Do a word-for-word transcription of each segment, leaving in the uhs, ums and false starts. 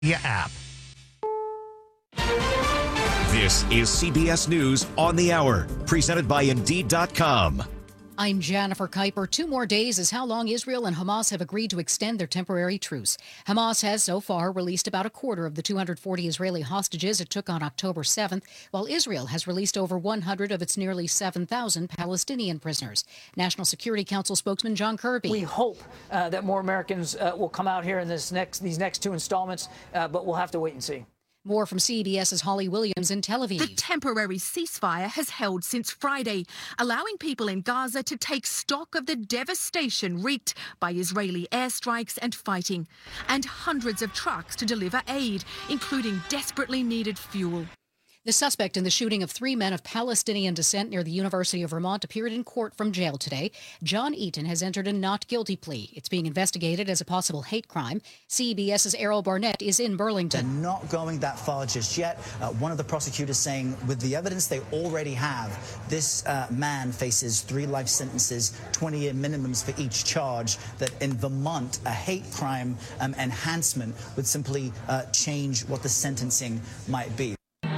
app. This is C B S News on the Hour, presented by Indeed dot com. I'm Jennifer Kuiper. Two more days is how long Israel and Hamas have agreed to extend their temporary truce. Hamas has so far released about a quarter of the two hundred forty Israeli hostages it took on October seventh, while Israel has released over one hundred of its nearly seven thousand Palestinian prisoners. National Security Council spokesman John Kirby. We hope uh, that more Americans uh, will come out here in this next these next two installments, uh, but we'll have to wait and see. More from CBS's Holly Williams in Tel Aviv. The temporary ceasefire has held since Friday, allowing people in Gaza to take stock of the devastation wreaked by Israeli airstrikes and fighting, and hundreds of trucks to deliver aid, including desperately needed fuel. The suspect in the shooting of three men of Palestinian descent near the University of Vermont appeared in court from jail today. John Eaton has entered a not guilty plea. It's being investigated as a possible hate crime. CBS's Errol Barnett is in Burlington. They're not going that far just yet. Uh, one of the prosecutors saying with the evidence they already have, this uh, man faces three life sentences, twenty-year minimums for each charge, that in Vermont, a hate crime um, enhancement would simply uh, change what the sentencing might be.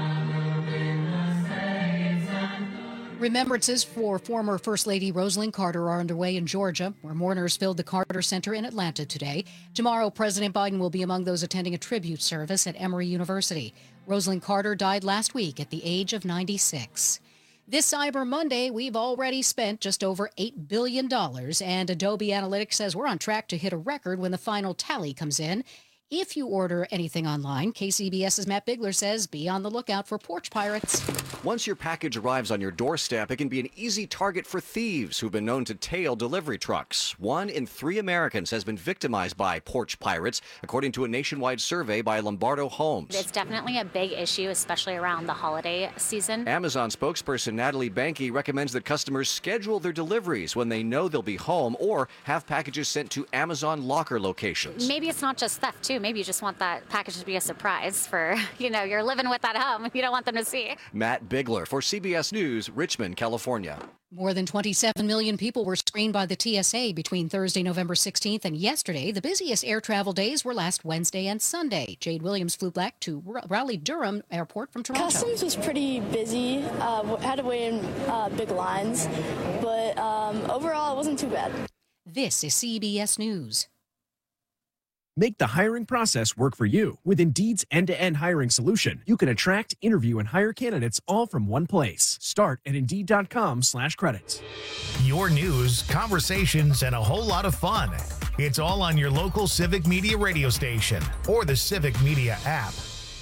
Remembrances for former First Lady Rosalynn Carter are underway in Georgia, where mourners filled the Carter Center in Atlanta today. Tomorrow, President Biden will be among those attending a tribute service at Emory University. Rosalynn Carter died last week at the age of ninety-six. This Cyber Monday, we've already spent just over eight billion dollars, and Adobe Analytics says we're on track to hit a record when the final tally comes in. If you order anything online, K C B S's Matt Bigler says be on the lookout for porch pirates. Once your package arrives on your doorstep, it can be an easy target for thieves who've been known to tail delivery trucks. One in three Americans has been victimized by porch pirates, according to a nationwide survey by Lombardo Homes. It's definitely a big issue, especially around the holiday season. Amazon spokesperson Natalie Banky recommends that customers schedule their deliveries when they know they'll be home or have packages sent to Amazon locker locations. Maybe it's not just theft, too. Maybe you just want that package to be a surprise for, you know, you're living with at home. You don't want them to see. Matt Bigler for C B S News, Richmond, California. More than twenty-seven million people were screened by the T S A between Thursday, November sixteenth and yesterday. The busiest air travel days were last Wednesday and Sunday. Jade Williams flew back to Raleigh-Durham Airport from Toronto. Customs was pretty busy. Uh, had to wait in uh, big lines, but um, overall it wasn't too bad. This is C B S News. Make the hiring process work for you. With Indeed's end-to-end hiring solution, you can attract, interview, and hire candidates all from one place. Start at Indeed.com slash credits. Your news, conversations, and a whole lot of fun. It's all on your local Civic Media radio station or the Civic Media app.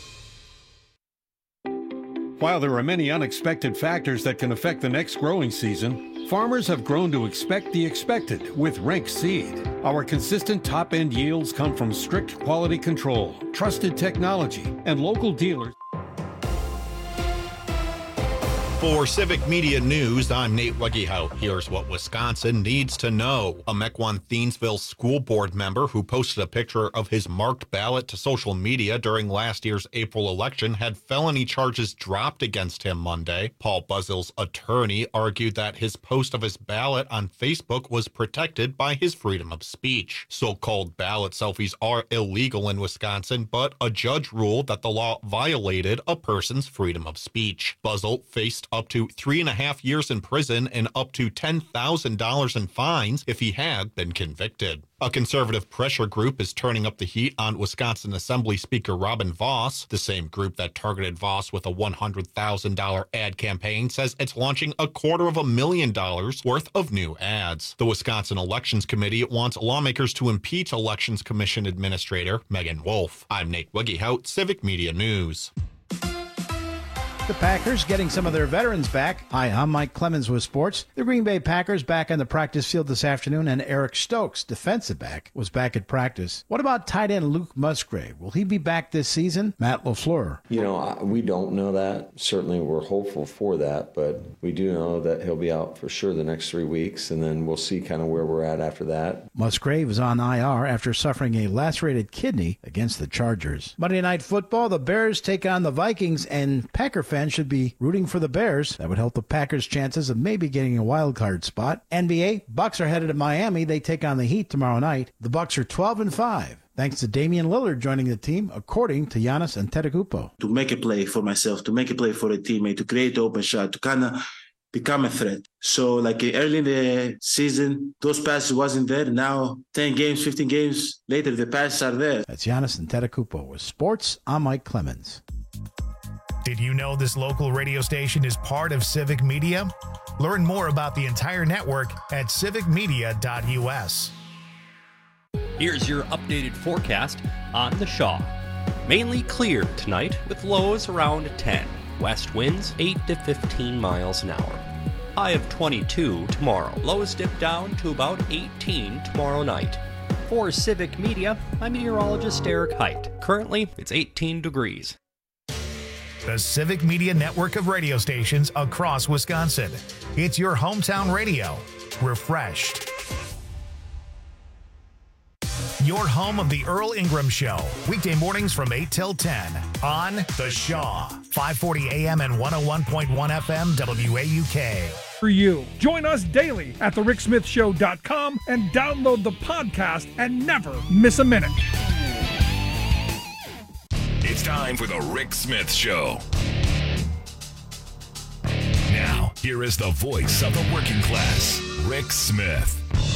While there are many unexpected factors that can affect the next growing season, farmers have grown to expect the expected with Rank Seed. Our consistent top-end yields come from strict quality control, trusted technology, and local dealers. For Civic Media News, I'm Nate Weggehout. Here's what Wisconsin needs to know. A Mequon-Thiensville school board member who posted a picture of his marked ballot to social media during last year's April election had felony charges dropped against him Monday. Paul Buzzill's attorney argued that his post of his ballot on Facebook was protected by his freedom of speech. So-called ballot selfies are illegal in Wisconsin, but a judge ruled that the law violated a person's freedom of speech. Buzzill faced up to three and a half years in prison and up to ten thousand dollars in fines if he had been convicted. A conservative pressure group is turning up the heat on Wisconsin Assembly Speaker Robin Vos. The same group that targeted Vos with a one hundred thousand dollars ad campaign says it's launching a quarter of a million dollars worth of new ads. The Wisconsin Elections Committee wants lawmakers to impeach Elections Commission Administrator Megan Wolf. I'm Nate Weggehout, Civic Media News. The Packers getting some of their veterans back. Hi, I'm Mike Clemens with sports. The Green Bay Packers back on the practice field this afternoon, and Eric Stokes, defensive back, was back at practice. What about tight end Luke Musgrave? Will he be back this season? Matt LaFleur. You know, we don't know that. Certainly we're hopeful for that, but we do know that he'll be out for sure the next three weeks, and then we'll see kind of where we're at after that. Musgrave is on I R after suffering a lacerated kidney against the Chargers. Monday Night Football, the Bears take on the Vikings, and Packer fans should be rooting for the Bears. That would help the Packers' chances of maybe getting a wild card spot. N B A, Bucks are headed to Miami. They take on the Heat tomorrow night. The Bucks are twelve and five. Thanks to Damian Lillard joining the team, according to Giannis Antetokounmpo. To make a play for myself, to make a play for a teammate, to create the open shot, to kind of become a threat. So like early in the season, those passes wasn't there. Now, ten games, fifteen games later, the passes are there. That's Giannis Antetokounmpo with sports. I'm Mike Clemens. Did you know this local radio station is part of Civic Media? Learn more about the entire network at civic media dot u s. Here's your updated forecast on the Shaw. Mainly clear tonight with lows around ten. West winds eight to fifteen miles an hour. High of twenty-two tomorrow. Lows dip down to about eighteen tomorrow night. For Civic Media, I'm meteorologist Eric Height. Currently, it's eighteen degrees. The Civic Media network of radio stations across Wisconsin. It's your hometown radio. Refreshed. Your home of the Earl Ingram Show. Weekday mornings from eight till ten on The Shaw. five forty A M and one oh one point one F M W A U K. For you. Join us daily at the rick smith show dot com and download the podcast and never miss a minute. It's time for the Rick Smith Show. Now, here is the voice of the working class, Rick Smith.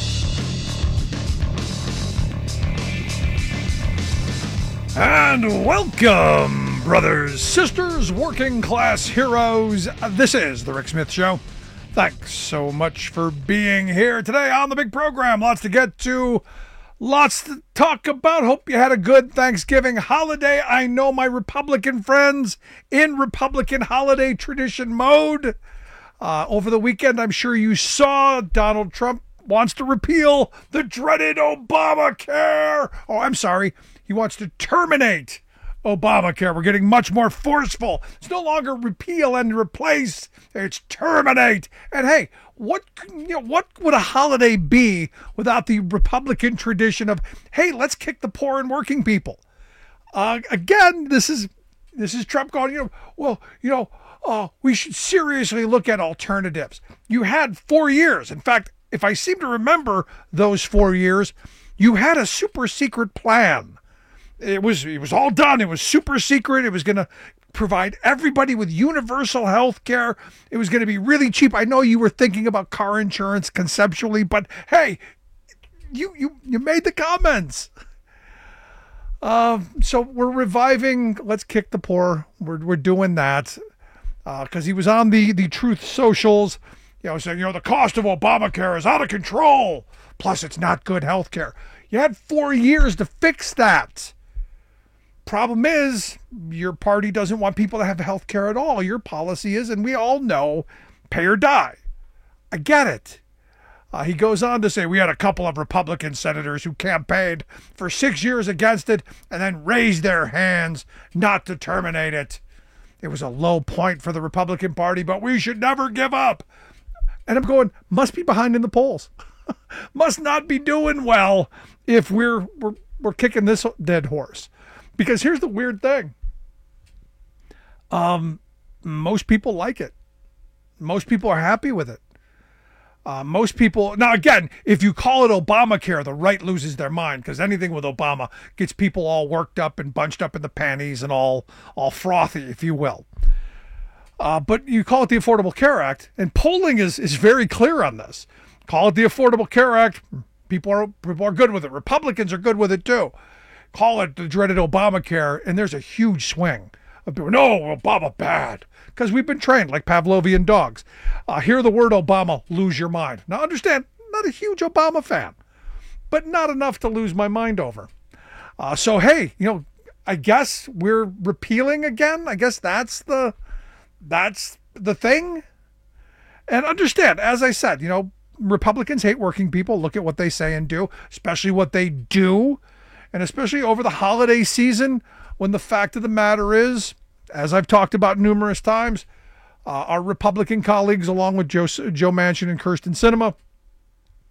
And welcome, brothers, sisters, working class heroes. This is the Rick Smith Show. Thanks so much for being here today on the big program. Lots to get to, lots to talk about. Hope you had a good Thanksgiving holiday. I know my Republican friends in Republican holiday tradition mode. Uh, over the weekend, I'm sure you saw Donald Trump wants to repeal the dreaded Obamacare. Oh, I'm sorry. He wants to terminate Obamacare. We're getting much more forceful. It's no longer repeal and replace. It's terminate. And hey, what you know, what would a holiday be without the Republican tradition of, hey, let's kick the poor and working people? Uh, again, this is this is Trump going, you know, well, you know, uh, we should seriously look at alternatives. You had four years. In fact, if I seem to remember those four years, you had a super secret plan. It was it was all done. It was super secret. It was going to provide everybody with universal health care. It was going to be really cheap. I know you were thinking about car insurance conceptually, but hey, you you you made the comments. Uh, so we're reviving Let's Kick the Poor. We're we're doing that because uh, he was on the the Truth Socials, you know, saying, you know, the cost of Obamacare is out of control. Plus, it's not good health care. You had four years to fix that. Problem is, your party doesn't want people to have health care at all. Your policy is, and we all know, pay or die. I get it. Uh, he goes on to say, we had a couple of Republican senators who campaigned for six years against it and then raised their hands not to terminate it. It was a low point for the Republican Party, but we should never give up. And I'm going, must be behind in the polls. Must not be doing well if we're, we're, we're kicking this dead horse. Because here's the weird thing. Um, most people like it. Most people are happy with it. Uh, most people, now again, if you call it Obamacare, the right loses their mind because anything with Obama gets people all worked up and bunched up in the panties and all, all frothy, if you will. Uh, but you call it the Affordable Care Act, and polling is, is very clear on this. Call it the Affordable Care Act. People are, people are good with it. Republicans are good with it too. Call it the dreaded Obamacare, and there's a huge swing of people, no, Obama bad. Because we've been trained like Pavlovian dogs. Uh, hear the word Obama, lose your mind. Now understand, not a huge Obama fan, but not enough to lose my mind over. Uh, so, hey, you know, I guess we're repealing again. I guess that's the, that's the thing. And understand, as I said, you know, Republicans hate working people. Look at what they say and do, especially what they do. And especially over the holiday season, when the fact of the matter is, as I've talked about numerous times, uh, our Republican colleagues, along with Joe, Joe Manchin and Kyrsten Sinema,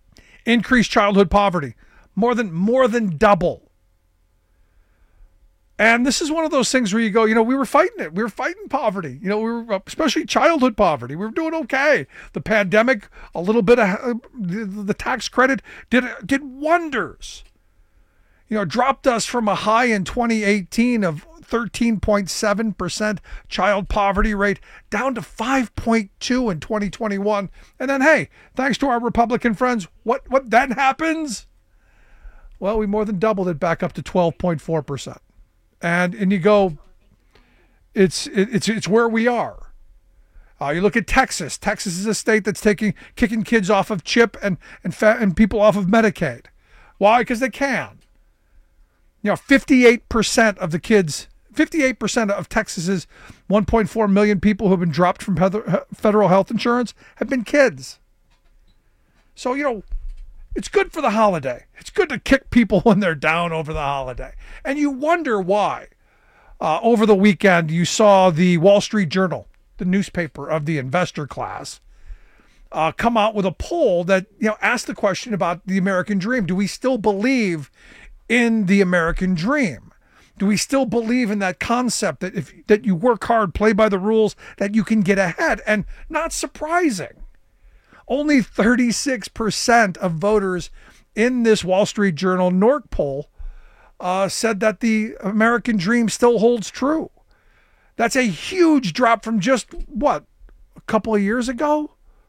increased childhood poverty more than more than double. And this is one of those things where you go, you know, we were fighting it. We were fighting poverty. You know, we were, especially childhood poverty. We were doing okay. The pandemic, a little bit of uh, the, the tax credit did did wonders. You know, dropped us from a high in twenty eighteen of thirteen point seven percent child poverty rate down to five point two in twenty twenty-one. And then, hey, thanks to our Republican friends, what, what then happens? Well, we more than doubled it back up to twelve point four percent. And and you go, it's it, it's it's where we are. Uh, you look at Texas. Texas is a state that's taking kicking kids off of CHIP and and fa- and people off of Medicaid. Why? Because they can. You know, fifty-eight percent of the kids, fifty-eight percent of Texas's one point four million people who have been dropped from federal health insurance have been kids. So, you know, it's good for the holiday. It's good to kick people when they're down over the holiday. And you wonder why. Uh, over the weekend, you saw the Wall Street Journal, the newspaper of the investor class, uh, come out with a poll that, you know, asked the question about the American dream. Do we still believe in the American dream? Do we still believe in that concept that if that you work hard, play by the rules, that you can get ahead? And not surprising, only thirty-six percent of voters in this Wall Street Journal N O R C poll uh, said that the American dream still holds true. That's a huge drop from just, what, a couple of years ago?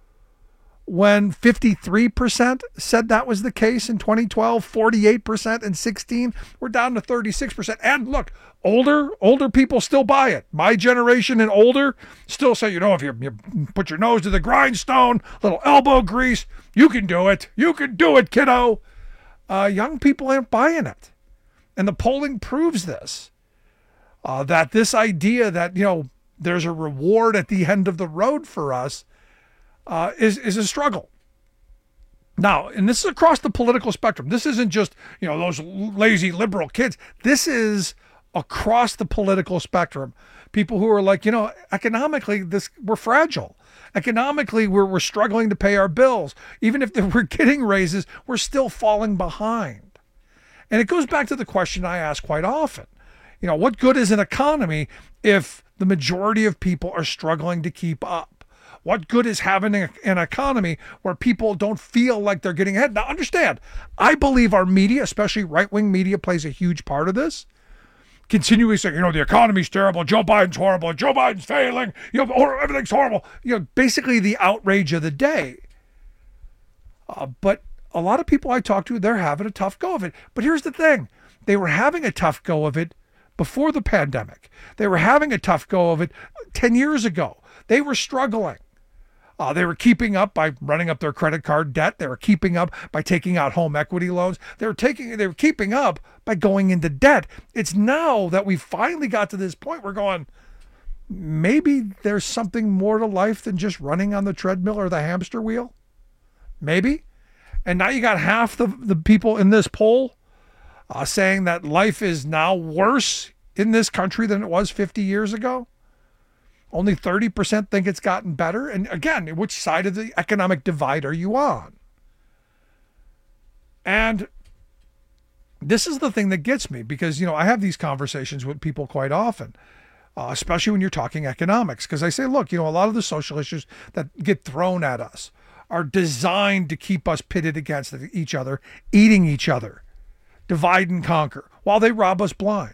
When fifty-three percent said that was the case in twenty twelve, forty-eight percent in sixteen, we're down to thirty-six percent. And look, older older people still buy it. My generation and older still say, you know, if you, you put your nose to the grindstone, little elbow grease, you can do it. You can do it, kiddo. Uh, young people aren't buying it. And the polling proves this, uh, that this idea that, you know, there's a reward at the end of the road for us Uh, is is a struggle. Now, and this is across the political spectrum. This isn't just, you know, those lazy liberal kids. This is across the political spectrum. People who are like, you know, economically, this we're fragile. Economically, we're we're struggling to pay our bills. Even if we're getting raises, we're still falling behind. And it goes back to the question I ask quite often. You know, what good is an economy if the majority of people are struggling to keep up? What good is having an economy where people don't feel like they're getting ahead? Now, understand, I believe our media, especially right-wing media, plays a huge part of this. Continually saying, you know, the economy's terrible, Joe Biden's horrible, Joe Biden's failing, you know, or everything's horrible. You know, basically the outrage of the day. Uh, but a lot of people I talk to, they're having a tough go of it. But here's the thing. They were having a tough go of it before the pandemic. They were having a tough go of it ten years ago. They were struggling. Uh, they were keeping up by running up their credit card debt. They were keeping up by taking out home equity loans. They were taking, they were keeping up by going into debt. It's now that we finally got to this point, we're going, maybe there's something more to life than just running on the treadmill or the hamster wheel. Maybe. And now you got half the, the people in this poll uh, saying that life is now worse in this country than it was fifty years ago. Only thirty percent think it's gotten better. And again, which side of the economic divide are you on? And this is the thing that gets me because, you know, I have these conversations with people quite often, uh, especially when you're talking economics, because I say, look, you know, a lot of the social issues that get thrown at us are designed to keep us pitted against each other, eating each other, divide and conquer, while they rob us blind.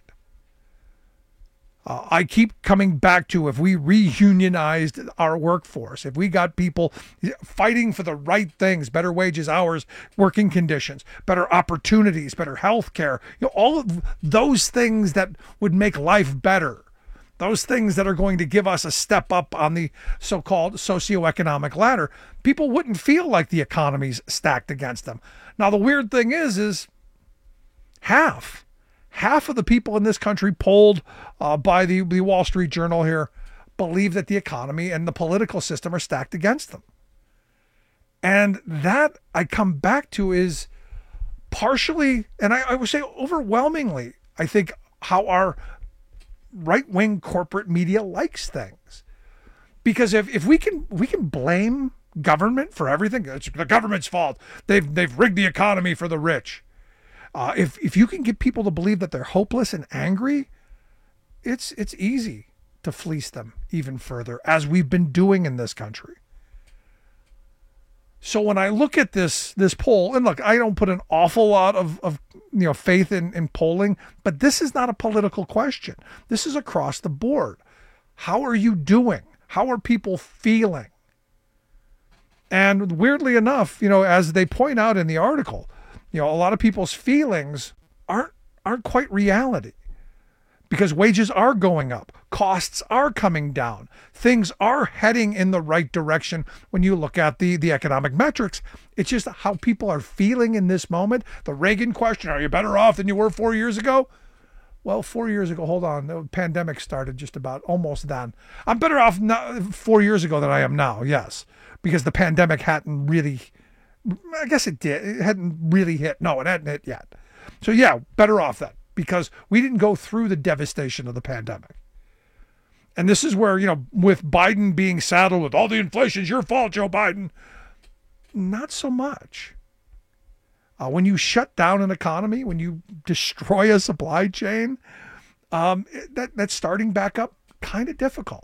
Uh, I keep coming back to if we reunionized our workforce, if we got people fighting for the right things, better wages, hours, working conditions, better opportunities, better health care, you know, all of those things that would make life better, those things that are going to give us a step up on the so-called socioeconomic ladder, people wouldn't feel like the economy's stacked against them. Now, the weird thing is, is half Half of the people in this country polled uh, by the, the Wall Street Journal here believe that the economy and the political system are stacked against them. And that I come back to is partially, and I, I would say overwhelmingly, I think how our right-wing corporate media likes things. Because if, if we can we can blame government for everything, it's the government's fault. They've they've rigged the economy for the rich. Uh, if if you can get people to believe that they're hopeless and angry it's it's easy to fleece them even further, as we've been doing in this country. So when I look at this this poll, and look, I don't put an awful lot of, of you know faith in, in polling, but this is not a political question. This is across the board. How are you doing? How are people feeling? And weirdly enough, you know, as they point out in the article, you know, a lot of people's feelings aren't aren't quite reality. Because wages are going up, costs are coming down, things are heading in the right direction when you look at the, the economic metrics. It's just how people are feeling in this moment. The Reagan question, are you better off than you were four years ago? Well, four years ago, hold on, the pandemic started just about almost then. I'm better off now, four years ago than I am now, yes, because the pandemic hadn't really, I guess it did, it hadn't really hit. No, it hadn't hit yet. So yeah, better off then, because we didn't go through the devastation of the pandemic. And this is where, you know, with Biden being saddled with all the inflation's your fault, Joe Biden, not so much. Uh, when you shut down an economy, when you destroy a supply chain, um, that that's starting back up kind of difficult.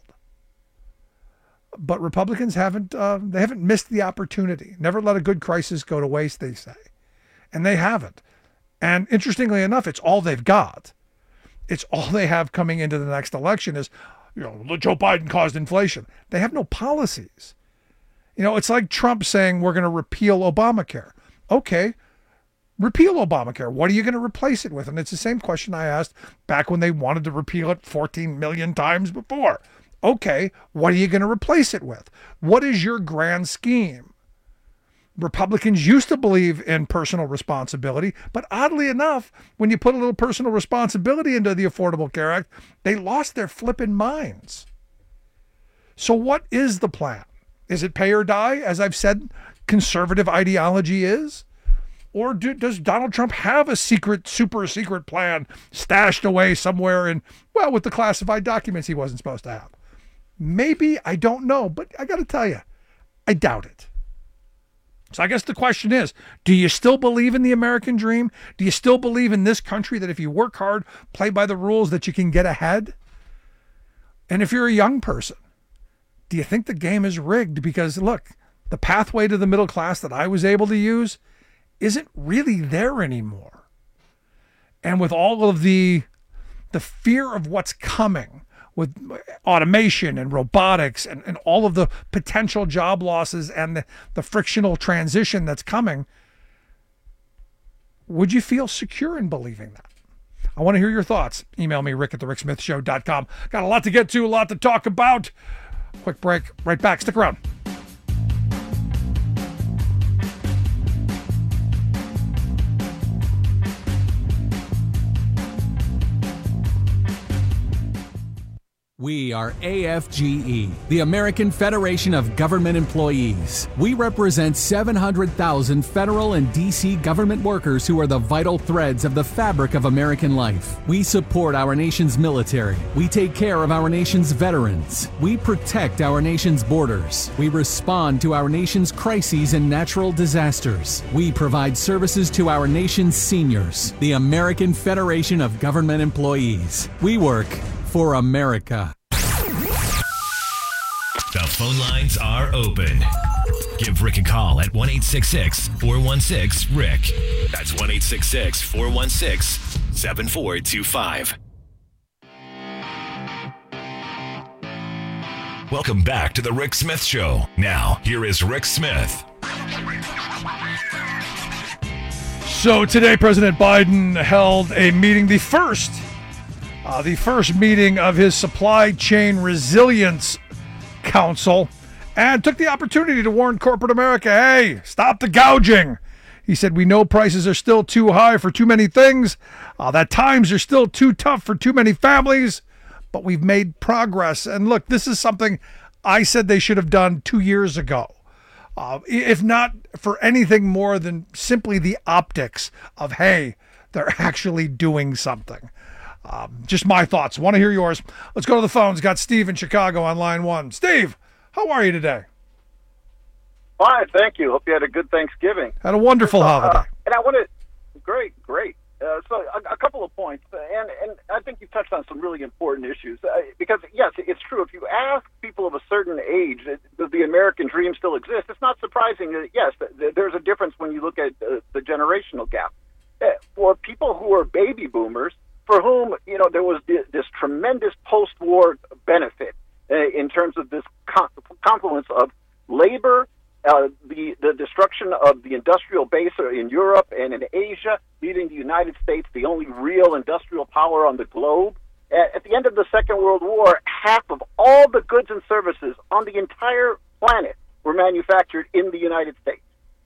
But Republicans haven't uh, they haven't missed the opportunity. Never let a good crisis go to waste, they say. And they haven't. And interestingly enough, it's all they've got. It's all they have coming into the next election is, you know, Joe Biden caused inflation. They have no policies. You know, it's like Trump saying we're going to repeal Obamacare. Okay, repeal Obamacare. What are you going to replace it with? And it's the same question I asked back when they wanted to repeal it fourteen million times before. Okay, what are you going to replace it with? What is your grand scheme? Republicans used to believe in personal responsibility, but oddly enough, when you put a little personal responsibility into the Affordable Care Act, they lost their flipping minds. So what is the plan? Is it pay or die, as I've said conservative ideology is? Or do, does Donald Trump have a secret, super secret plan stashed away somewhere in, well, with the classified documents he wasn't supposed to have? Maybe, I don't know, but I got to tell you, I doubt it. So I guess the question is, do you still believe in the American dream? Do you still believe in this country that if you work hard, play by the rules, that you can get ahead? And if you're a young person, do you think the game is rigged? Because look, the pathway to the middle class that I was able to use isn't really there anymore. And with all of the, the fear of what's coming, with automation and robotics and, and all of the potential job losses and the, the frictional transition that's coming, would you feel secure in believing that? I want to hear your thoughts. Email me, rick at the rick smith show dot com. Got a lot to get to, a lot to talk about. Quick break, right back. Stick around. We are A F G E, the American Federation of Government Employees. We represent seven hundred thousand federal and D C government workers who are the vital threads of the fabric of American life. We support our nation's military. We take care of our nation's veterans. We protect our nation's borders. We respond to our nation's crises and natural disasters. We provide services to our nation's seniors. The American Federation of Government Employees. We work for America. The phone lines are open. Give Rick a call at one eight six six, four one six, Rick. That's one eight six six, four one six, seven four two five. Welcome back to the Rick Smith Show. Now, here is Rick Smith. So today, President Biden held a meeting, the first Uh, the first meeting of his Supply Chain Resilience Council, and took the opportunity to warn corporate America, hey, stop the gouging. He said, we know prices are still too high for too many things, uh, that times are still too tough for too many families, but we've made progress. And look, this is something I said they should have done two years ago. Uh, if not for anything more than simply the optics of, hey, they're actually doing something. Um, just my thoughts. Want to hear yours. Let's go to the phones. Got Steve in Chicago on line one. Steve, how are you today? Fine, thank you. Hope you had a good Thanksgiving. Had a wonderful uh, holiday. And I wanted, great, great. Uh, so a, a couple of points, and, and I think you touched on some really important issues. Uh, because, yes, it's true. If you ask people of a certain age, does the American dream still exist? It's not surprising that, yes, there's a difference when you look at uh, the generational gap. Uh, for people who are baby boomers, for whom, you know, there was this, this tremendous post-war benefit uh, in terms of this con- confluence of labor, Uh, the, the destruction of the industrial base in Europe and in Asia, leaving the United States the only real industrial power on the globe. At, at the end of the Second World War, half of all the goods and services on the entire planet were manufactured in the United States.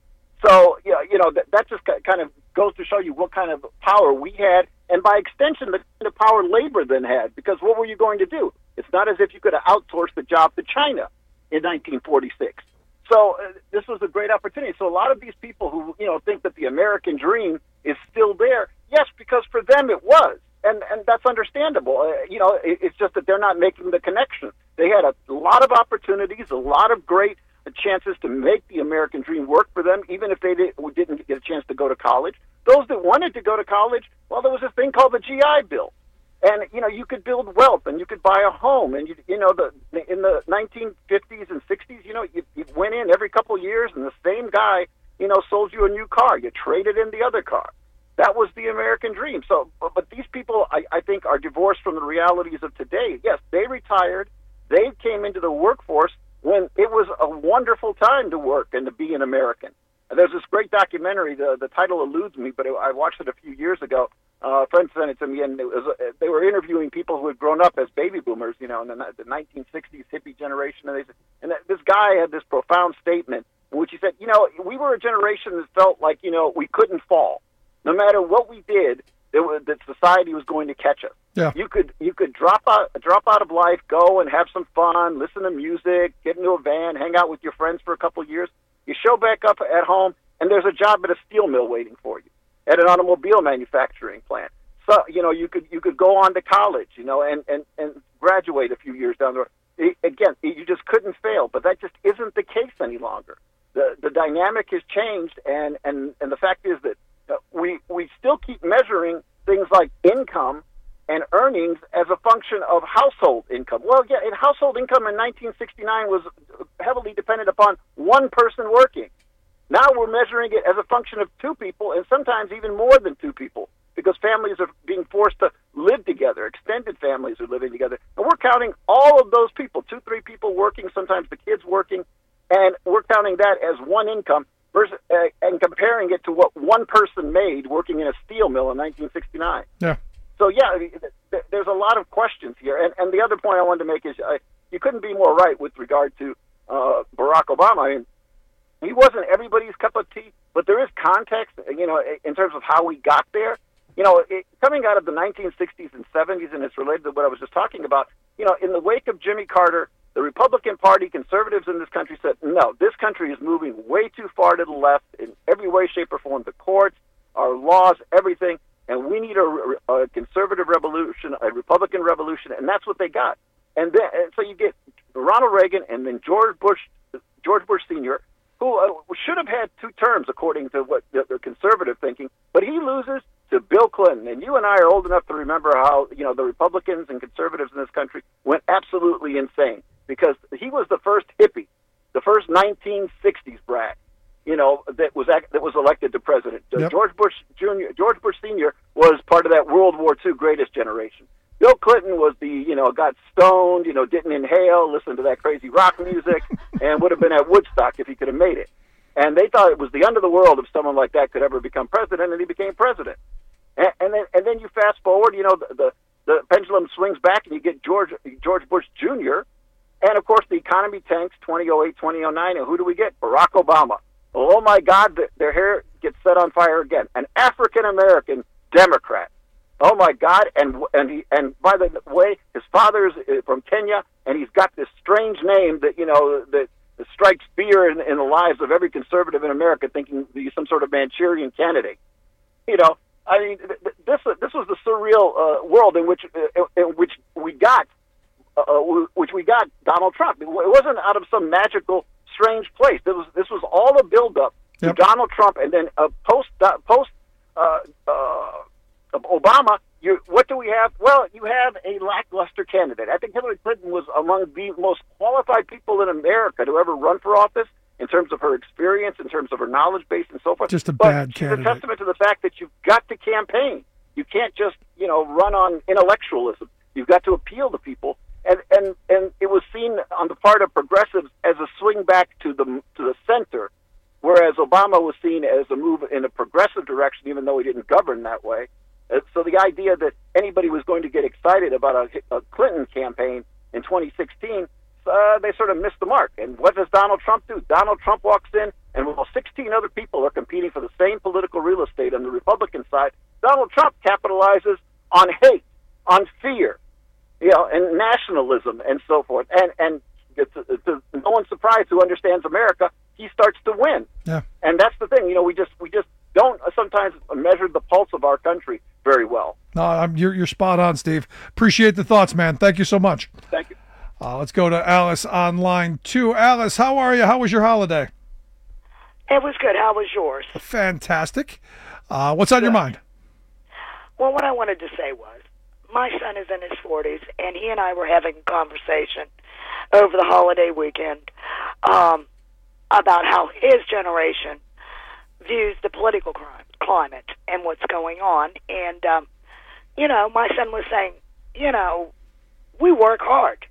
So, you know, you know that, that just kind of goes to show you what kind of power we had, and by extension, the kind of power labor then had, because what were you going to do? It's not as if you could have outsourced the job to China in nineteen forty-six. So uh, this was a great opportunity. So a lot of these people who, you know, think that the American dream is still there, yes, because for them it was, and and that's understandable. Uh, you know, it, it's just that they're not making the connection. They had a lot of opportunities, a lot of great chances to make the American dream work for them, even if they did, didn't get a chance to go to college. Those that wanted to go to college, well, there was a thing called the G I Bill. And, you know, you could build wealth and you could buy a home. And, you, you know, the in the nineteen fifties and sixties, you know, you, you went in every couple of years and the same guy, you know, sold you a new car. You traded in the other car. That was the American dream. So, but, but these people, I, I think, are divorced from the realities of today. Yes, they retired. They came into the workforce when it was a wonderful time to work and to be an American. And there's this great documentary. The, the title eludes me, but it, I watched it a few years ago. Uh, a friend sent it to me, and it was, uh, they were interviewing people who had grown up as baby boomers, you know, in the, the nineteen sixties hippie generation. And, they said, and this guy had this profound statement in which he said, you know, we were a generation that felt like, you know, we couldn't fall. No matter what we did, there was, that society was going to catch us. Yeah. You could you could drop out drop out of life, go and have some fun, listen to music, get into a van, hang out with your friends for a couple of years. You show back up at home, and there's a job at a steel mill waiting for you, at an automobile manufacturing plant. So, you know, you could you could go on to college, you know, and, and, and graduate a few years down the road. It, again, you just couldn't fail, but that just isn't the case any longer. The the dynamic has changed, and, and, and the fact is that uh, we we still keep measuring things like income and earnings as a function of household income. Well, yeah, and household income in nineteen sixty-nine was heavily dependent upon one person working. Now we're measuring it as a function of two people, and sometimes even more than two people, because families are being forced to live together. Extended families are living together. And we're counting all of those people, two, three people working, sometimes the kids working, and we're counting that as one income versus, uh, and comparing it to what one person made working in a steel mill in nineteen sixty-nine. Yeah. So, yeah, th- there's a lot of questions here. And, and the other point I wanted to make is uh, you couldn't be more right with regard to uh, Barack Obama. I mean, he wasn't everybody's cup of tea, but there is context, you know, in terms of how we got there. You know, it, coming out of the nineteen sixties and seventies, and it's related to what I was just talking about, you know, in the wake of Jimmy Carter, the Republican Party, conservatives in this country said, no, this country is moving way too far to the left in every way, shape, or form. The courts, our laws, everything, and we need a, a conservative revolution, a Republican revolution, and that's what they got. And then, and so you get Ronald Reagan and then George Bush, George Bush Senior, who uh, should have had two terms according to what the, the conservative thinking, but he loses to Bill Clinton. And you and I are old enough to remember how, you know, the Republicans and conservatives in this country went absolutely insane because he was the first hippie, the first nineteen sixties brat, you know, that was act, that was elected to president. Yep. George Bush Junior, George Bush Senior was part of that World War Two greatest generation. Bill Clinton was the, you know, got stoned, you know, didn't inhale, listened to that crazy rock music, and would have been at Woodstock if he could have made it. And they thought it was the end of the world if someone like that could ever become president, and he became president. And, and then, and then you fast forward, you know, the, the the pendulum swings back, and you get George George Bush Junior, and of course the economy tanks twenty oh eight, twenty oh nine, and who do we get? Barack Obama. Oh my God, the, their hair gets set on fire again. An African American Democrat. Oh my God! And and he and by the way, his father's from Kenya, and he's got this strange name that you know that, that strikes fear in, in the lives of every conservative in America, thinking he's some sort of Manchurian candidate. You know, I mean, this this was the surreal uh, world in which uh, in which we got uh, which we got Donald Trump. It wasn't out of some magical, strange place. This was this was all a buildup yep. to Donald Trump, and then uh, post uh, post. Uh, uh, Obama, you, what do we have? Well, you have a lackluster candidate. I think Hillary Clinton was among the most qualified people in America to ever run for office in terms of her experience, in terms of her knowledge base, and so forth. Just a but bad she's candidate. a testament to the fact that you've got to campaign. You can't just, you know, run on intellectualism. You've got to appeal to people. And, and, and it was seen on the part of progressives as a swing back to the to the center, whereas Obama was seen as a move in a progressive direction, even though he didn't govern that way. Uh, so the idea that anybody was going to get excited about a, a Clinton campaign in twenty sixteen, uh, they sort of missed the mark. And what does Donald Trump do? Donald Trump walks in, and while sixteen other people are competing for the same political real estate on the Republican side, Donald Trump capitalizes on hate, on fear, you know, and nationalism and so forth. And and it's, it's, it's no one's surprised who understands America. He starts to win. Yeah. And that's the thing. You know, we just we just don't sometimes measure the pulse of our country very well. No, I'm, you're you're spot on, Steve. Appreciate the thoughts, man. Thank you so much. Thank you. Uh, let's go to Alice on line two. Alice, how are you? How was your holiday? It was good. How was yours? Fantastic. Uh, what's on your mind? Well, what I wanted to say was, my son is in his forties, and he and I were having a conversation over the holiday weekend um, about how his generation views the political crime, climate and what's going on. And, um, you know, my son was saying, you know, we work hard,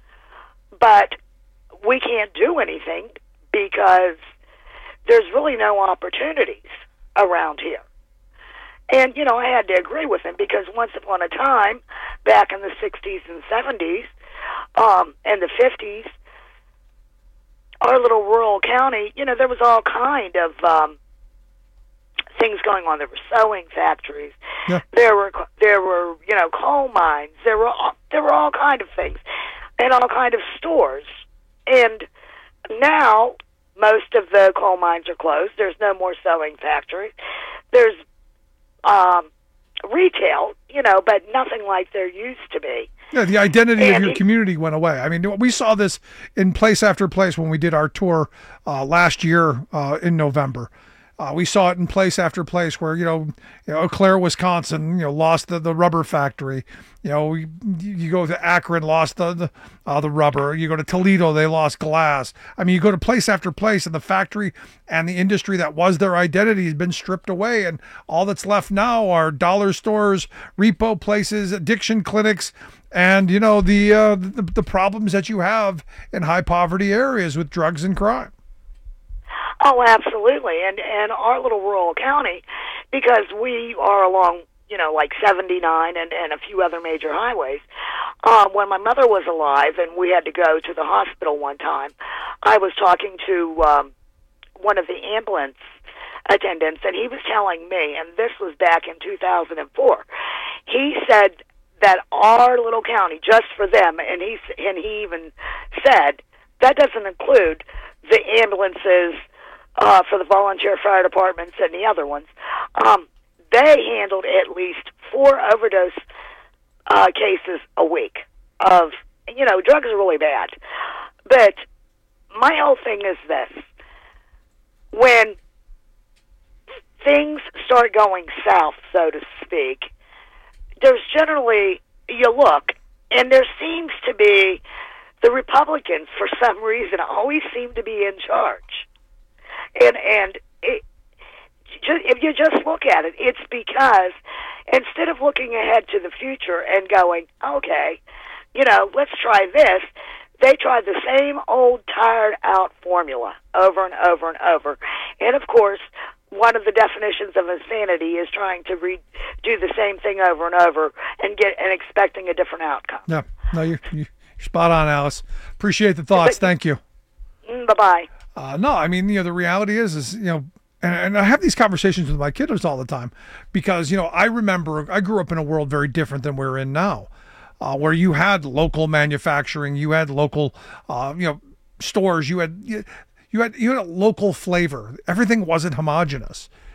but we can't do anything because there's really no opportunities around here. And, you know, I had to agree with him because once upon a time, back in the sixties and seventies, um, and the fifties, our little rural county, you know, there was all kind of um, things going on. There were sewing factories. Yeah. There were, there were, you know, coal mines. There were, all, there were all kind of things, and all kind of stores. And now, most of the coal mines are closed. There's no more sewing factories. There's um, retail, you know, but nothing like there used to be. Yeah, the identity And of your it- community went away. I mean, we saw this in place after place when we did our tour uh, last year uh, in November. Uh, we saw it in place after place where, you know, you know, Eau Claire, Wisconsin, you know, lost the, the rubber factory. You know, you, you go to Akron, lost the the, uh, the rubber. You go to Toledo, they lost glass. I mean, you go to place after place, and the factory and the industry that was their identity has been stripped away, and all that's left now are dollar stores, repo places, addiction clinics, and you know the uh, the, the problems that you have in high poverty areas with drugs and crime. Oh, absolutely. And and our little rural county, because we are along, you know, like seventy-nine and, and a few other major highways, um, when my mother was alive and we had to go to the hospital one time, I was talking to um, one of the ambulance attendants, and he was telling me, and this was back in two thousand four, he said that our little county, just for them, and he, and he even said, that doesn't include the ambulances uh, for the volunteer fire departments and the other ones, um, they handled at least four overdose uh, cases a week of, you know, drugs are really bad. But my whole thing is this. When things start going south, so to speak, there's generally, you look, and there seems to be the Republicans, for some reason, always seem to be in charge. And and it, just, if you just look at it, it's because instead of looking ahead to the future and going, okay, you know, let's try this, they try the same old tired-out formula over and over and over. And, of course, one of the definitions of insanity is trying to re- do the same thing over and over and get and expecting a different outcome. Yeah, no, you're, you're spot on, Alice. Appreciate the thoughts. Thank you. Mm, bye-bye. Uh, no, I mean, you know, the reality is, is, you know, and, and I have these conversations with my kiddos all the time because, you know, I remember I grew up in a world very different than we're in now, uh, where you had local manufacturing, you had local, uh, you know, stores, you had, you, you had, you had a local flavor. Everything wasn't homogenous.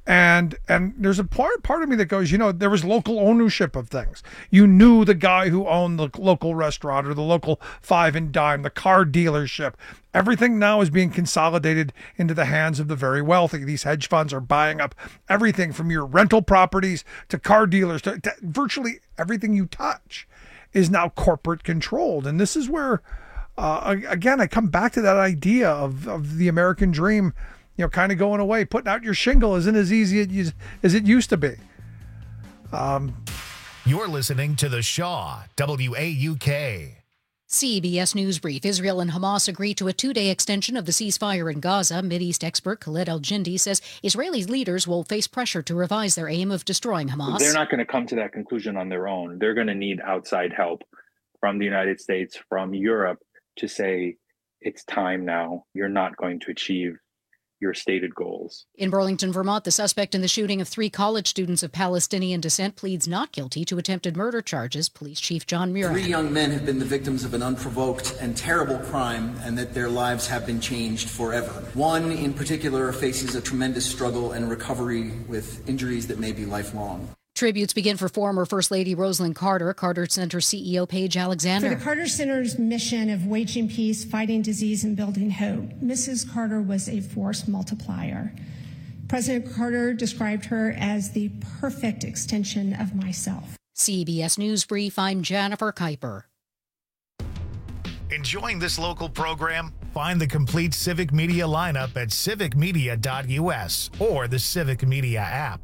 And and there's a part part of me that goes, you know, there was local ownership of things. You knew the guy who owned the local restaurant or the local five and dime, the car dealership. Everything now is being consolidated into the hands of the very wealthy. These hedge funds are buying up everything from your rental properties to car dealers to, to virtually everything you touch is now corporate controlled. And this is where, uh, again, I come back to that idea of, of the American dream, you know, kind of going away. Putting out your shingle isn't as easy as it used to be. Um, You're listening to The Shaw, W A U K. C B S News Brief. Israel and Hamas agree to a two-day extension of the ceasefire in Gaza. Mideast expert Khaled Al-Jindi says Israeli leaders will face pressure to revise their aim of destroying Hamas. They're not going to come to that conclusion on their own. They're going to need outside help from the United States, from Europe, to say, it's time now. You're not going to achieve your stated goals. In Burlington, Vermont, the suspect in the shooting of three college students of Palestinian descent pleads not guilty to attempted murder charges. Police Chief John Muir. Three young men have been the victims of an unprovoked and terrible crime, and that their lives have been changed forever. One in particular faces a tremendous struggle and recovery with injuries that may be lifelong. Tributes begin for former First Lady Rosalynn Carter. Carter Center C E O Paige Alexander. For the Carter Center's mission of waging peace, fighting disease, and building hope, Missus Carter was a force multiplier. President Carter described her as the perfect extension of myself. C B S News Brief, I'm Jennifer Kuiper. Enjoying this local program? Find the complete Civic Media lineup at civic media dot U S or the Civic Media app.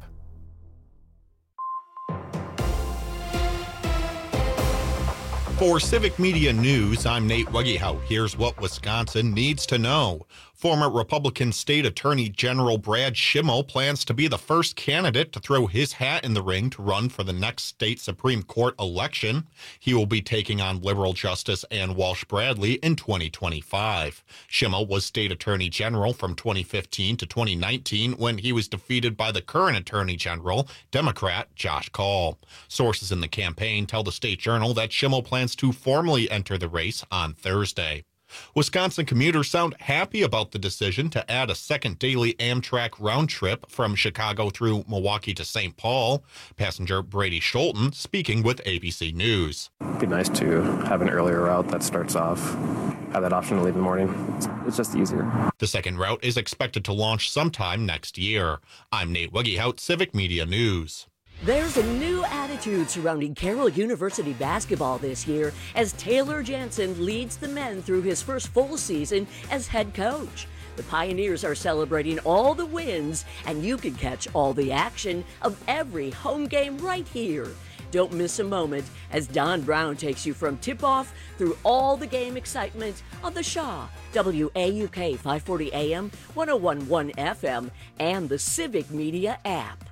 For Civic Media News, I'm Nate Weggehout. Here's what Wisconsin needs to know. Former Republican State Attorney General Brad Schimel plans to be the first candidate to throw his hat in the ring to run for the next state Supreme Court election. He will be taking on liberal Justice Ann Walsh Bradley in twenty twenty-five. Schimel was State Attorney General from twenty fifteen to twenty nineteen when he was defeated by the current Attorney General, Democrat Josh Kaul. Sources in the campaign tell the State Journal that Schimel plans to formally enter the race on Thursday. Wisconsin commuters sound happy about the decision to add a second daily Amtrak round trip from Chicago through Milwaukee to Saint Paul. Passenger Brady Scholten speaking with A B C News. It'd be nice to have an earlier route that starts off, have that option to leave in the morning. It's, it's just easier. The second route is expected to launch sometime next year. I'm Nate Weggehout, Civic Media News. There's a new attitude surrounding Carroll University basketball this year as Taylor Jansen leads the men through his first full season as head coach. The Pioneers are celebrating all the wins, and you can catch all the action of every home game right here. Don't miss a moment as Don Brown takes you from tip-off through all the game excitement on the Shaw, W A U K five forty A M, one oh one point one F M, and the Civic Media app.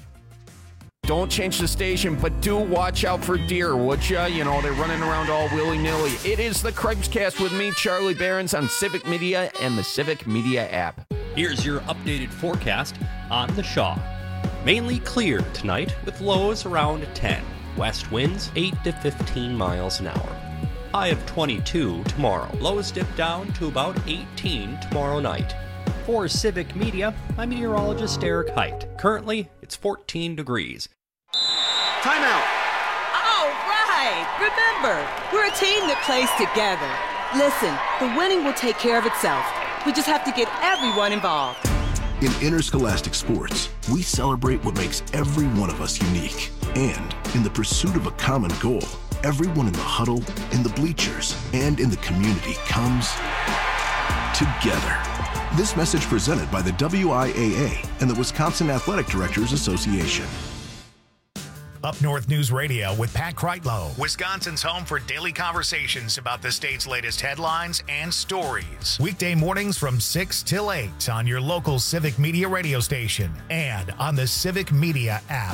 Don't change the station, but do watch out for deer, would ya? You know, they're running around all willy-nilly. It is the Craig's Cast with me, Charlie Behrens, on Civic Media and the Civic Media app. Here's your updated forecast on the Shaw. Mainly clear tonight with lows around ten. West winds eight to fifteen miles an hour. High of twenty-two tomorrow. Lows dip down to about eighteen tomorrow night. For Civic Media, I'm meteorologist Eric Height. Currently, it's fourteen degrees. Timeout. All right. Remember, we're a team that plays together. Listen, the winning will take care of itself. We just have to get everyone involved. In interscholastic sports, we celebrate what makes every one of us unique. And in the pursuit of a common goal, everyone in the huddle, in the bleachers, and in the community comes together. This message presented by the W I A A and the Wisconsin Athletic Directors Association. Up North News Radio with Pat Kreitlow, Wisconsin's home for daily conversations about the state's latest headlines and stories. Weekday mornings from six till eight on your local Civic Media radio station and on the Civic Media app.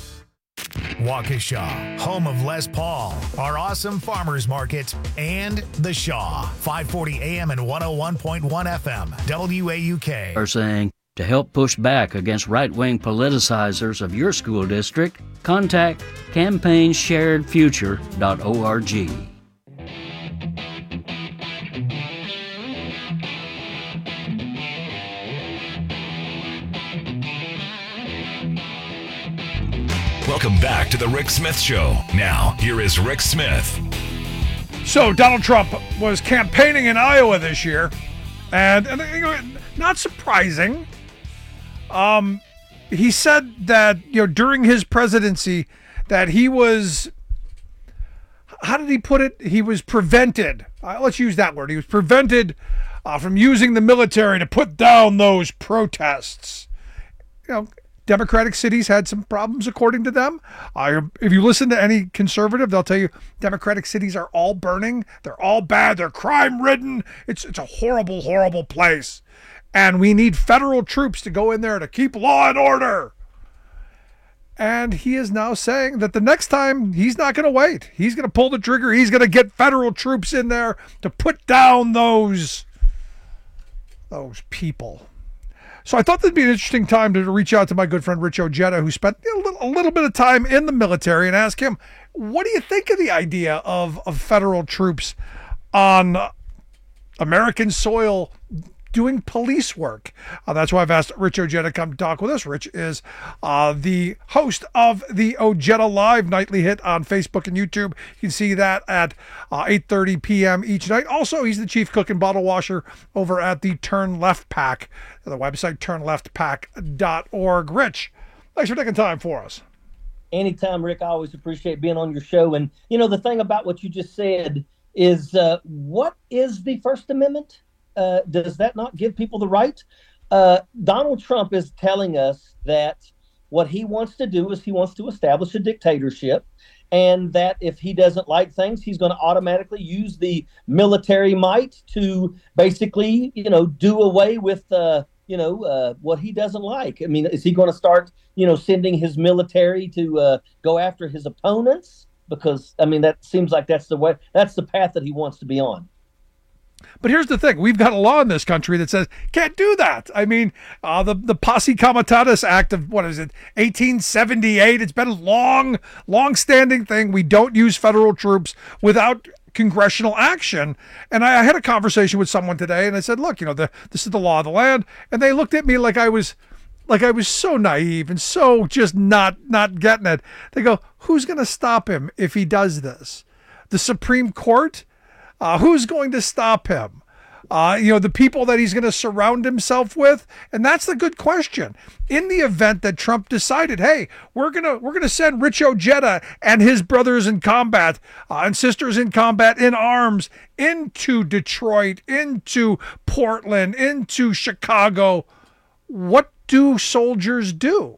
Waukesha, home of Les Paul, our awesome farmers market, and the Shaw, five forty A M and one oh one point one F M, W A U K. Are saying to help push back against right-wing politicizers of your school district, contact campaign shared future dot org. Welcome back to the Rick Smith Show. Now, here is Rick Smith. So, Donald Trump was campaigning in Iowa this year, and, and you know, not surprising. Um, he said that, you know, during his presidency, that he was, how did he put it? He was prevented. Uh, let's use that word. He was prevented uh, from using the military to put down those protests. You know, Democratic cities had some problems, according to them. Uh, if you listen to any conservative, they'll tell you Democratic cities are all burning. They're all bad. They're crime-ridden. It's it's a horrible, horrible place. And we need federal troops to go in there to keep law and order. And he is now saying that the next time he's not going to wait. He's going to pull the trigger. He's going to get federal troops in there to put down those, those people. So I thought that'd be an interesting time to reach out to my good friend Rich Ojeda, who spent a little, a little bit of time in the military, and ask him, what do you think of the idea of, of federal troops on American soil doing police work? Uh, that's why I've asked Rich Ojeda to come talk with us. Rich is uh, the host of the Ojeda Live nightly hit on Facebook and YouTube. You can see that at uh, eight thirty p.m. each night. Also, he's the chief cook and bottle washer over at the Turn Left Pack, the website turn left pack dot org. Rich, thanks for taking time for us. Anytime, Rick. I always appreciate being on your show. And, you know, the thing about what you just said is uh, what is the First Amendment? Uh, does that not give people the right? Uh, Donald Trump is telling us that what he wants to do is he wants to establish a dictatorship, and that if he doesn't like things, he's going to automatically use the military might to basically, you know, do away with, uh, you know, uh, what he doesn't like. I mean, is he going to start, you know, sending his military to uh, go after his opponents? Because, I mean, that seems like that's the way, that's the path that he wants to be on. But here's the thing. We've got a law in this country that says can't do that. I mean, uh, the, the Posse Comitatus Act of, what is it, eighteen seventy-eight. It's been a long, long-standing thing. We don't use federal troops without congressional action. And I, I had a conversation with someone today, and I said, look, you know, the, this is the law of the land. And they looked at me like I was like I was so naive and so just not, not getting it. They go, who's going to stop him if he does this? The Supreme Court? Uh, who's going to stop him? Uh, you know, the people that he's going to surround himself with? And that's the good question. In the event that Trump decided, hey, we're going to we're going to send Rich Ojeda and his brothers in combat uh, and sisters in combat in arms into Detroit, into Portland, into Chicago, what do soldiers do?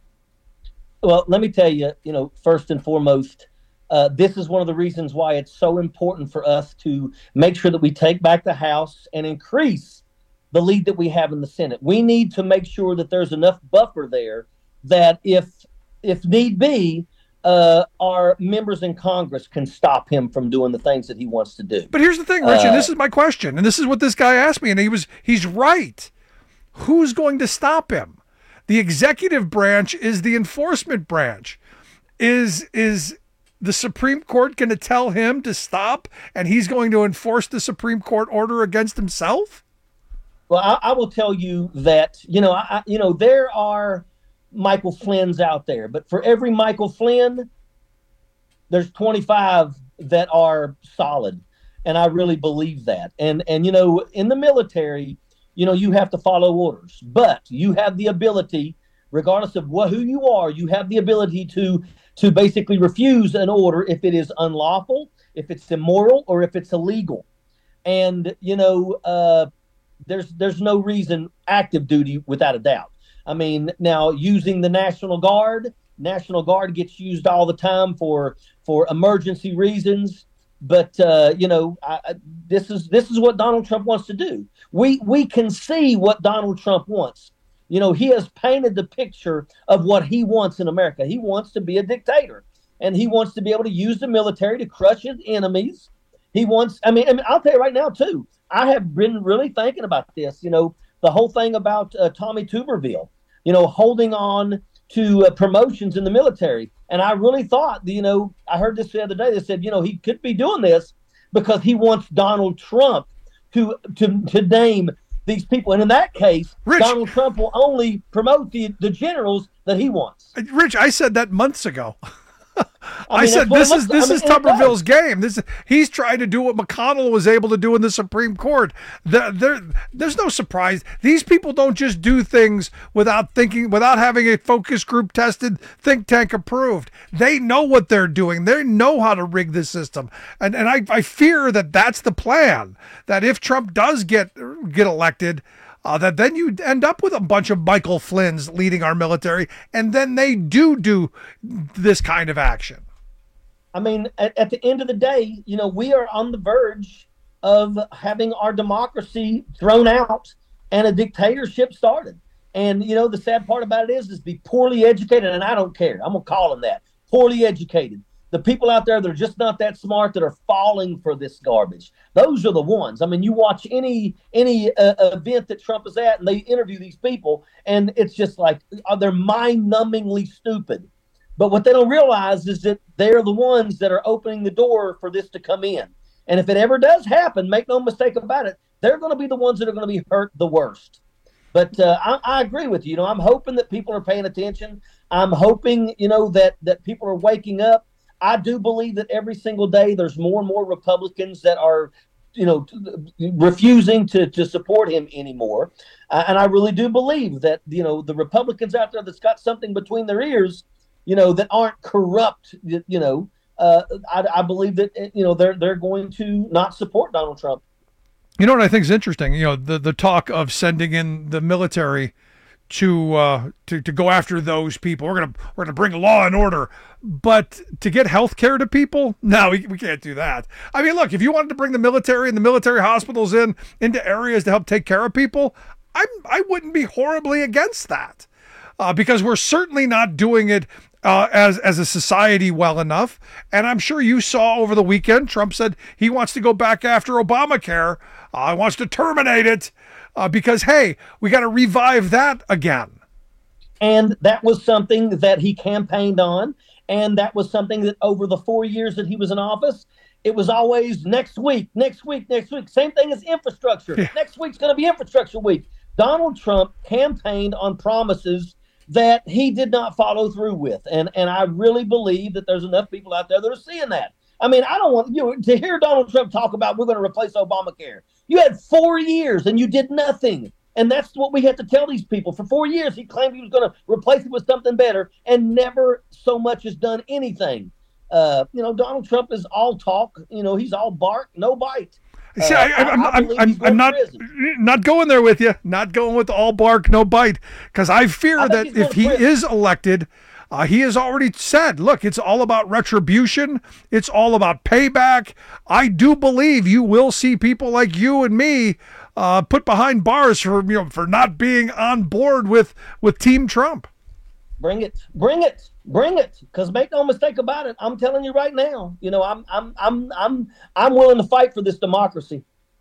Well, let me tell you, you know, first and foremost, Uh, this is one of the reasons why it's so important for us to make sure that we take back the House and increase the lead that we have in the Senate. We need to make sure that there's enough buffer there that if if need be, uh, our members in Congress can stop him from doing the things that he wants to do. But here's the thing, Rich, uh, and this is my question, and this is what this guy asked me, and he was he's right. Who's going to stop him? The executive branch is the enforcement branch. Is is the Supreme Court going to tell him to stop, and he's going to enforce the Supreme Court order against himself? Well, I, I will tell you that, you know, I, you know, there are Michael Flynn's out there, but for every Michael Flynn, there's twenty-five that are solid. And I really believe that. And, and, you know, in the military, you know, you have to follow orders, but you have the ability, regardless of what, who you are, you have the ability to to basically refuse an order if it is unlawful, if it's immoral, or if it's illegal. And, you know, uh, there's there's no reason active duty without a doubt. I mean, now using the National Guard, National Guard gets used all the time for for emergency reasons. But, uh, you know, I, I, this is this is what Donald Trump wants to do. We we can see what Donald Trump wants. You know, he has painted the picture of what he wants in America. He wants to be a dictator, and he wants to be able to use the military to crush his enemies. He wants, I mean, I mean I'll tell you right now, too, I have been really thinking about this, you know, the whole thing about uh, Tommy Tuberville, you know, holding on to uh, promotions in the military. And I really thought, you know, I heard this the other day, they said, you know, he could be doing this because he wants Donald Trump to to, to name these people. And in that case, Rich, Donald Trump will only promote the, the generals that he wants. Rich, I said that months ago. I, I mean, said this is this I mean, is Tuberville's game. This he's trying to do what McConnell was able to do in the Supreme Court. There, there, there's no surprise. These people don't just do things without thinking, without having a focus group tested, think tank approved. They know what they're doing. They know how to rig the system, and and I, I fear that that's the plan. That if Trump does get get elected, Uh, that then you end up with a bunch of Michael Flynn's leading our military, and then they do do this kind of action. I mean, at, at the end of the day, you know, we are on the verge of having our democracy thrown out and a dictatorship started. And, you know, the sad part about it is, is the poorly educated, and I don't care, I'm going to call them that, poorly educated. The people out there that are just not that smart that are falling for this garbage. Those are the ones. I mean, you watch any any uh, event that Trump is at, and they interview these people, and it's just like uh, they're mind-numbingly stupid. But what they don't realize is that they're the ones that are opening the door for this to come in. And if it ever does happen, make no mistake about it, they're going to be the ones that are going to be hurt the worst. But uh, I, I agree with you. You know, I'm hoping that people are paying attention. I'm hoping, you know, that that people are waking up. I do believe that every single day there's more and more Republicans that are, you know, refusing to, to support him anymore. Uh, and I really do believe that, you know, the Republicans out there that's got something between their ears, you know, that aren't corrupt, you know, uh, I, I believe that, you know, they're they're going to not support Donald Trump. You know what I think is interesting? You know, the, the talk of sending in the military to uh to, to go after those people. We're gonna we're gonna bring law and order, but to get health care to people, no, we, we can't do that. I mean, look, if you wanted to bring the military and the military hospitals in into areas to help take care of people, I'm I wouldn't be horribly against that, uh, because we're certainly not doing it uh, as as a society well enough. And I'm sure you saw over the weekend, Trump said he wants to go back after Obamacare. Uh, he wants to terminate it. Uh, because, hey, we got to revive that again. And that was something that he campaigned on. And that was something that over the four years that he was in office, it was always next week, next week, next week. Same thing as infrastructure. Yeah. Next week's going to be infrastructure week. Donald Trump campaigned on promises that he did not follow through with. And, and I really believe that there's enough people out there that are seeing that. I mean, I don't want you know, to hear Donald Trump talk about we're going to replace Obamacare. You had four years and you did nothing. And that's what we had to tell these people. For four years, he claimed he was going to replace it with something better and never so much as done anything. Uh, you know, Donald Trump is all talk. You know, he's all bark, no bite. See, uh, I, I'm, I I'm, I'm, I'm not not going there with you. Not going with all bark, no bite. Because I fear I that if he is elected, Uh, he has already said, look, it's all about retribution. It's all about payback. I do believe you will see people like you and me uh, put behind bars for you know for not being on board with, with Team Trump. Bring it, bring it, bring it. Because make no mistake about it, I'm telling you right now, you know, I'm I'm I'm I'm I'm willing to fight for this democracy.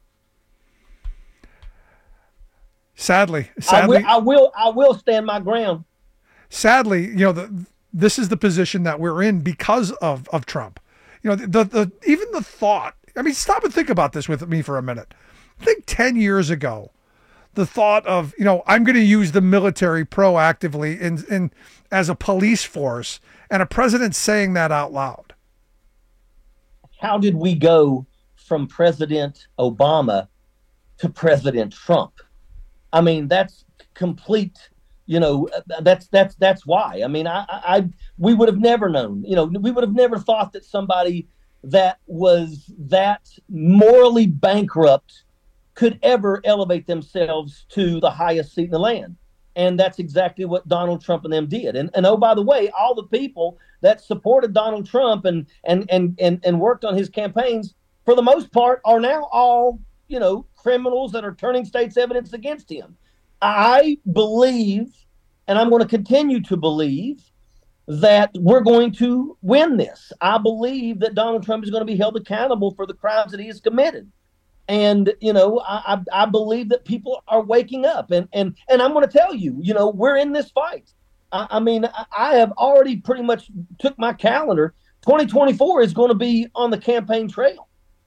Sadly, sadly, I will I will, I will stand my ground. Sadly, you know, the, this is the position that we're in because of, of Trump. You know, the, the even the thought, I mean, stop and think about this with me for a minute. I think ten years ago, the thought of, you know, I'm going to use the military proactively in, in as a police force, and a president saying that out loud. How did we go from President Obama to President Trump? I mean, that's complete... You know, that's that's that's why. I mean, I, I we would have never known. You know, we would have never thought that somebody that was that morally bankrupt could ever elevate themselves to the highest seat in the land. And that's exactly what Donald Trump and them did. And and oh, by the way, all the people that supported Donald Trump and and and and, and worked on his campaigns, for the most part, are now all, you know, criminals that are turning state's evidence against him. I believe, and I'm going to continue to believe, that we're going to win this. I believe that Donald Trump is going to be held accountable for the crimes that he has committed. And, you know, I, I believe that people are waking up. And, and, and I'm going to tell you, you know, we're in this fight. I, I mean, I have already pretty much took my calendar. twenty twenty-four is going to be on the campaign trail.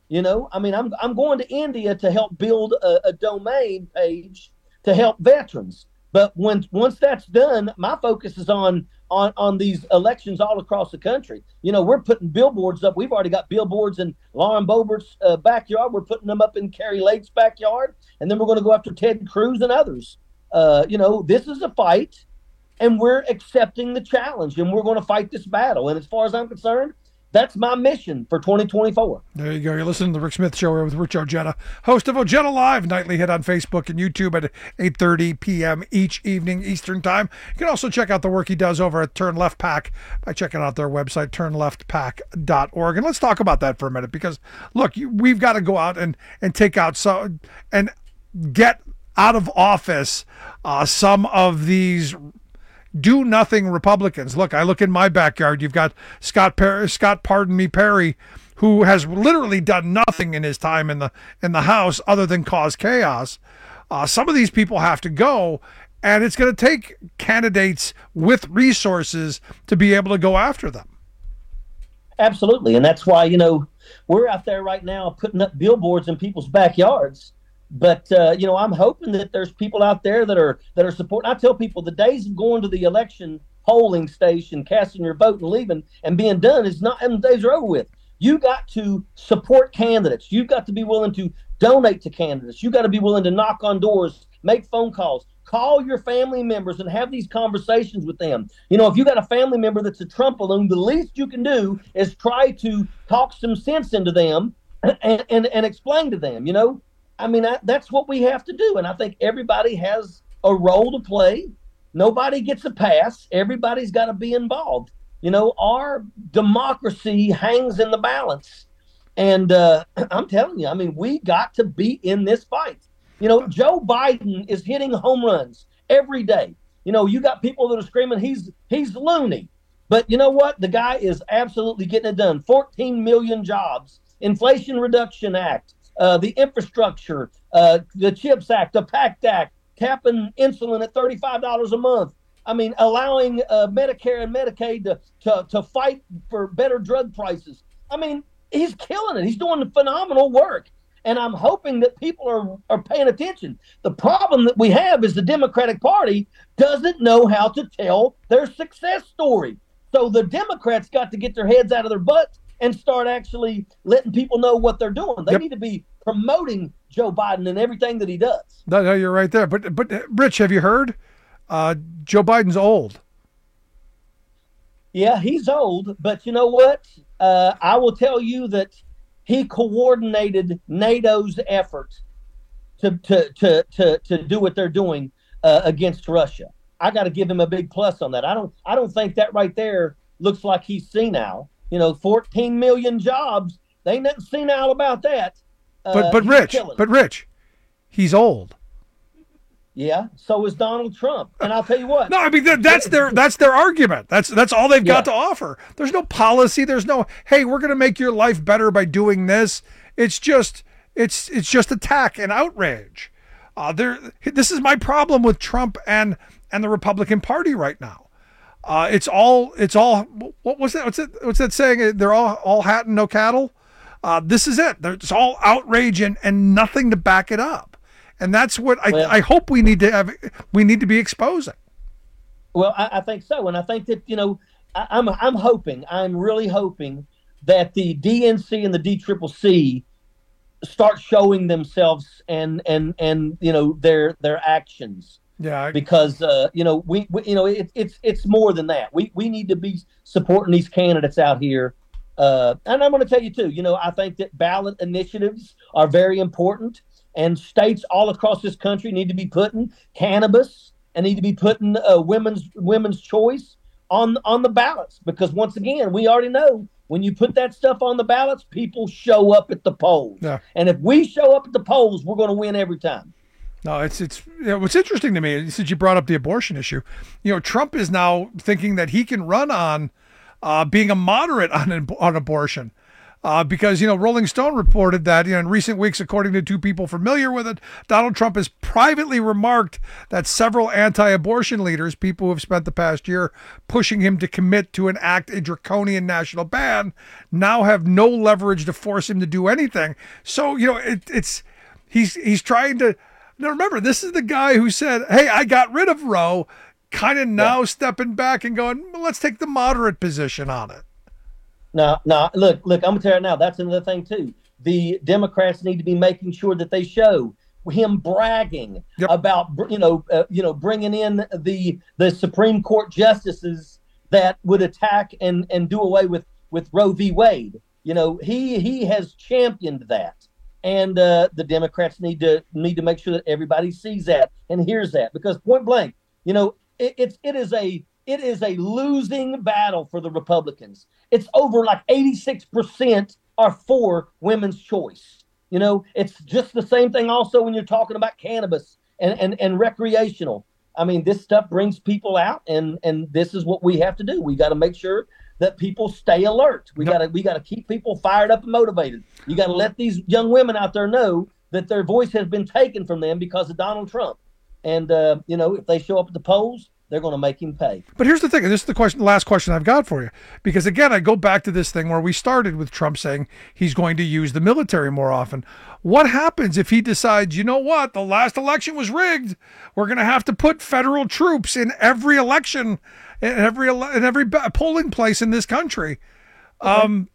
You know, I mean, I'm I'm going to India to help build a, a domain page to help veterans. But when once that's done, my focus is on on on these elections all across the country. You know, we're putting billboards up. We've already got billboards in Lauren Boebert's uh, backyard. We're putting them up in Carrie Lake's backyard, and then we're going to go after Ted Cruz and others. Uh, you know, this is a fight, and we're accepting the challenge, and we're going to fight this battle. And as far as I'm concerned, that's my mission for twenty twenty-four. There you go. You're listening to the Rick Smith Show here with Rich Ojeda, host of Ojeda Live, nightly hit on Facebook and YouTube at eight thirty p.m. each evening Eastern Time. You can also check out the work he does over at Turn Left Pack by checking out their website, turn left pack dot org. And let's talk about that for a minute because, look, we've got to go out and, and take out some and get out of office uh, some of these do-nothing Republicans. Look, I look in my backyard. You've got Scott Perry, Scott, pardon me, Perry, who has literally done nothing in his time in the in the House other than cause chaos. Uh, some of these people have to go, and it's going to take candidates with resources to be able to go after them. Absolutely, and that's why, you know, we're out there right now putting up billboards in people's backyards. But, uh, you know, I'm hoping that there's people out there that are that are supporting. I tell people the days of going to the election polling station, casting your vote and leaving and being done is not, them days are over with. You got to support candidates. You've got to be willing to donate to candidates. You got to be willing to knock on doors, make phone calls, call your family members and have these conversations with them. You know, if you got a family member that's a Trump balloon, the least you can do is try to talk some sense into them and, and, and explain to them, you know. I mean, I, that's what we have to do. And I think everybody has a role to play. Nobody gets a pass. Everybody's got to be involved. You know, our democracy hangs in the balance. And uh, I'm telling you, I mean, we got to be in this fight. You know, Joe Biden is hitting home runs every day. You know, you got people that are screaming, he's he's loony. But you know what? The guy is absolutely getting it done. fourteen million jobs, Inflation Reduction Act, Uh, the infrastructure, uh, the CHIPS Act, the PACT Act, capping insulin at thirty-five dollars a month. I mean, allowing uh, Medicare and Medicaid to, to to fight for better drug prices. I mean, he's killing it. He's doing phenomenal work. And I'm hoping that people are, are paying attention. The problem that we have is the Democratic Party doesn't know how to tell their success story. So the Democrats got to get their heads out of their butts and start actually letting people know what they're doing. They yep. need to be promoting Joe Biden and everything that he does. No, no, you're right there. But, but Rich, have you heard? Uh, Joe Biden's old. Yeah, he's old. But you know what? Uh, I will tell you that he coordinated NATO's effort to to to to, to do what they're doing uh, against Russia. I got to give him a big plus on that. I don't I don't think that right there looks like he's senile. You know, fourteen million jobs. They ain't nothing senile about that. Uh, but but Rich, but Rich, he's old. Yeah, so is Donald Trump. And I'll tell you what. No, I mean that, that's their that's their argument. That's that's all they've got yeah. to offer. There's no policy. There's no, hey, we're going to make your life better by doing this. It's just it's it's just attack and outrage. Uh, there. This is my problem with Trump and and the Republican Party right now. Uh, it's all it's all. What was that? What's that? What's that saying? They're all all hat and no cattle. Uh, this is it. It's all outrage and, and nothing to back it up. And that's what I, well, I hope we need to have. We need to be exposing. Well, I, I think so, and I think that you know, I, I'm I'm hoping, I'm really hoping that the D N C and the D C C C start showing themselves and and and you know their their actions. Yeah. I, because uh, you know we, we you know it, it's it's more than that. We we need to be supporting these candidates out here. Uh, and I'm going to tell you too. You know, I think that ballot initiatives are very important. And states all across this country need to be putting cannabis and need to be putting uh, women's women's choice on on the ballots, because once again, we already know when you put that stuff on the ballots, people show up at the polls. Yeah. And if we show up at the polls, we're going to win every time. No, it's it's you know, what's interesting to me, since you brought up the abortion issue, you know, Trump is now thinking that he can run on uh, being a moderate on on abortion. Uh, because, you know, Rolling Stone reported that, you know, in recent weeks, according to two people familiar with it, Donald Trump has privately remarked that several anti-abortion leaders, people who have spent the past year pushing him to commit to enact a draconian national ban, now have no leverage to force him to do anything. So, you know, it, it's he's he's trying to. Now, remember, this is the guy who said, hey, I got rid of Roe, kind of now yeah. stepping back and going, well, let's take the moderate position on it. No, no, look, look, I'm going to tell you now, that's another thing, too. The Democrats need to be making sure that they show him bragging yep. about, you know, uh, you know, bringing in the the Supreme Court justices that would attack and, and do away with, with Roe v. Wade. You know, he he has championed that. And uh, the Democrats need to need to make sure that everybody sees that and hears that. Because point blank, you know, it, it's it is a It is a losing battle for the Republicans. It's over like eighty-six percent are for women's choice. You know, it's just the same thing also when you're talking about cannabis and, and, and recreational. I mean, this stuff brings people out, and, and this is what we have to do. We got to make sure that people stay alert. We got to we got to keep people fired up and motivated. You got to let these young women out there know that their voice has been taken from them because of Donald Trump. And, uh, you know, if they show up at the polls, they're going to make him pay. But here's the thing, and this is the question, the last question I've got for you. Because, again, I go back to this thing where we started with Trump saying he's going to use the military more often. What happens if he decides, you know what, the last election was rigged. We're going to have to put federal troops in every election, in every in every polling place in this country. Okay. Um,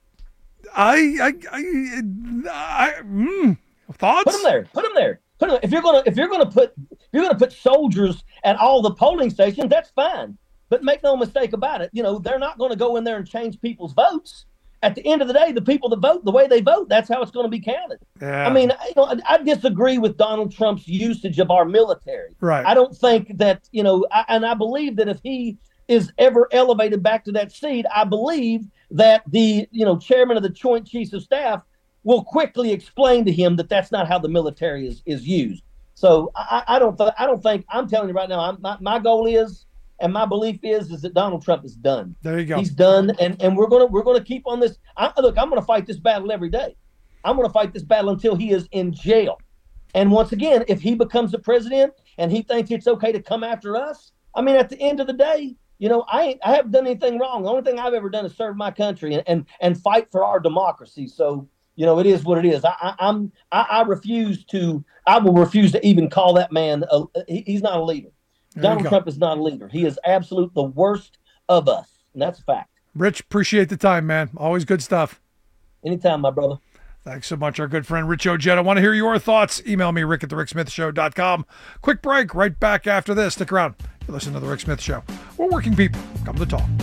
I, I, I, I mm, thoughts? Put them there. Put them there. Put them, if you're gonna, if you're gonna put, if you're gonna put soldiers at all the polling stations, that's fine. But make no mistake about it. You know, they're not going to go in there and change people's votes. At the end of the day, the people that vote, the way they vote, that's how it's going to be counted. Yeah. I mean, you know, I, I disagree with Donald Trump's usage of our military. Right. I don't think that, you know, I, and I believe that if he is ever elevated back to that seat, I believe that the, you know, chairman of the Joint Chiefs of Staff will quickly explain to him that that's not how the military is, is used. So I, I don't th- I don't think I'm telling you right now. I'm, my my goal is, and my belief is, is that Donald Trump is done. There you go. He's done, and, and we're gonna we're gonna keep on this. I, look, I'm gonna fight this battle every day. I'm gonna fight this battle until he is in jail. And once again, if he becomes the president and he thinks it's okay to come after us, I mean, at the end of the day, you know, I ain't, I haven't done anything wrong. The only thing I've ever done is serve my country and and, and fight for our democracy. So. You know, it is what it is. I, I, I'm, I, I refuse to, I will refuse to even call that man, a, he, he's not a leader. Donald Trump is not a leader. He is absolute the worst of us. And that's a fact. Rich, appreciate the time, man. Always good stuff. Anytime, my brother. Thanks so much, our good friend Rich Ojeda. I want to hear your thoughts. Email me, rick at the rick smith show dot com. Quick break, right back after this. Stick around. You listen to The Rick Smith Show. We're working people. Come to talk.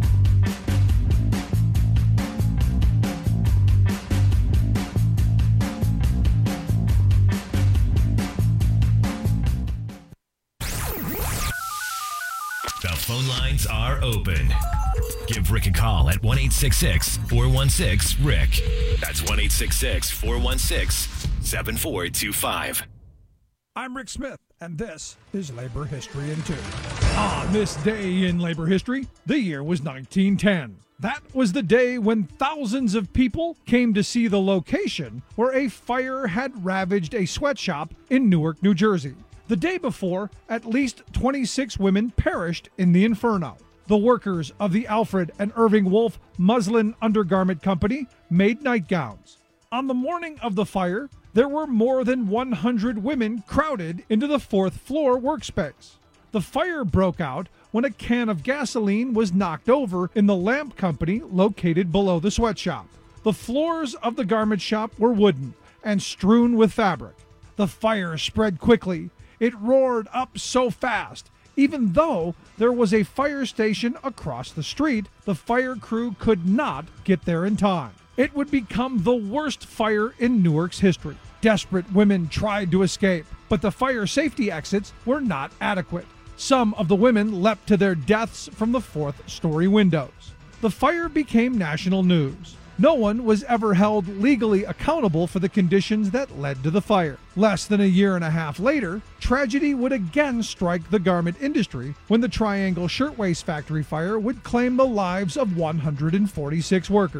The phone lines are open. Give Rick a call at one eight six six, four one six, R I C K. That's one eight six six, four one six, seven four two five. I'm Rick Smith, and this is Labor History in Two. On this day in labor history, the year was nineteen ten. That was the day when thousands of people came to see the location where a fire had ravaged a sweatshop in Newark, New Jersey. The day before, at least twenty-six women perished in the inferno. The workers of the Alfred and Irving Wolf Muslin Undergarment Company made nightgowns. On the morning of the fire, there were more than one hundred women crowded into the fourth floor workspace. The fire broke out when a can of gasoline was knocked over in the lamp company located below the sweatshop. The floors of the garment shop were wooden and strewn with fabric. The fire spread quickly. It roared up so fast. Even though there was a fire station across the street, the fire crew could not get there in time. It would become the worst fire in Newark's history. Desperate women tried to escape, but the fire safety exits were not adequate. Some of the women leapt to their deaths from the fourth story windows. The fire became national news. No one was ever held legally accountable for the conditions that led to the fire. Less than a year and a half later, tragedy would again strike the garment industry when the Triangle Shirtwaist Factory fire would claim the lives of one hundred forty-six workers.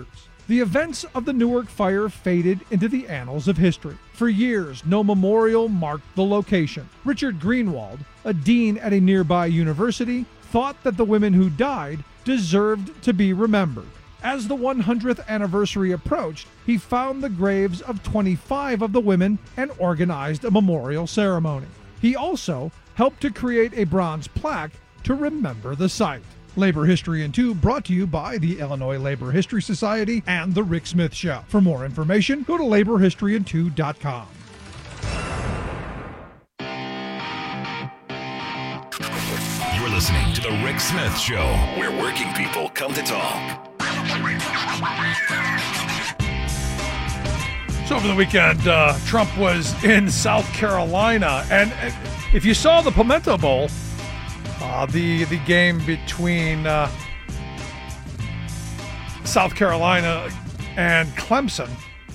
the events of the Newark fire faded into the annals of history. For years, no memorial marked the location. Richard Greenwald, a dean at a nearby university, thought that the women who died deserved to be remembered. As the one hundredth anniversary approached, he found the graves of twenty-five of the women and organized a memorial ceremony. He also helped to create a bronze plaque to remember the site. Labor History in two brought to you by the Illinois Labor History Society and The Rick Smith Show. For more information, go to labor history in two dot com. You're listening to The Rick Smith Show, where working people come to talk. So over the weekend, uh, Trump was in South Carolina, and uh, if you saw the Pimento Bowl, Uh, the the game between uh, South Carolina and Clemson.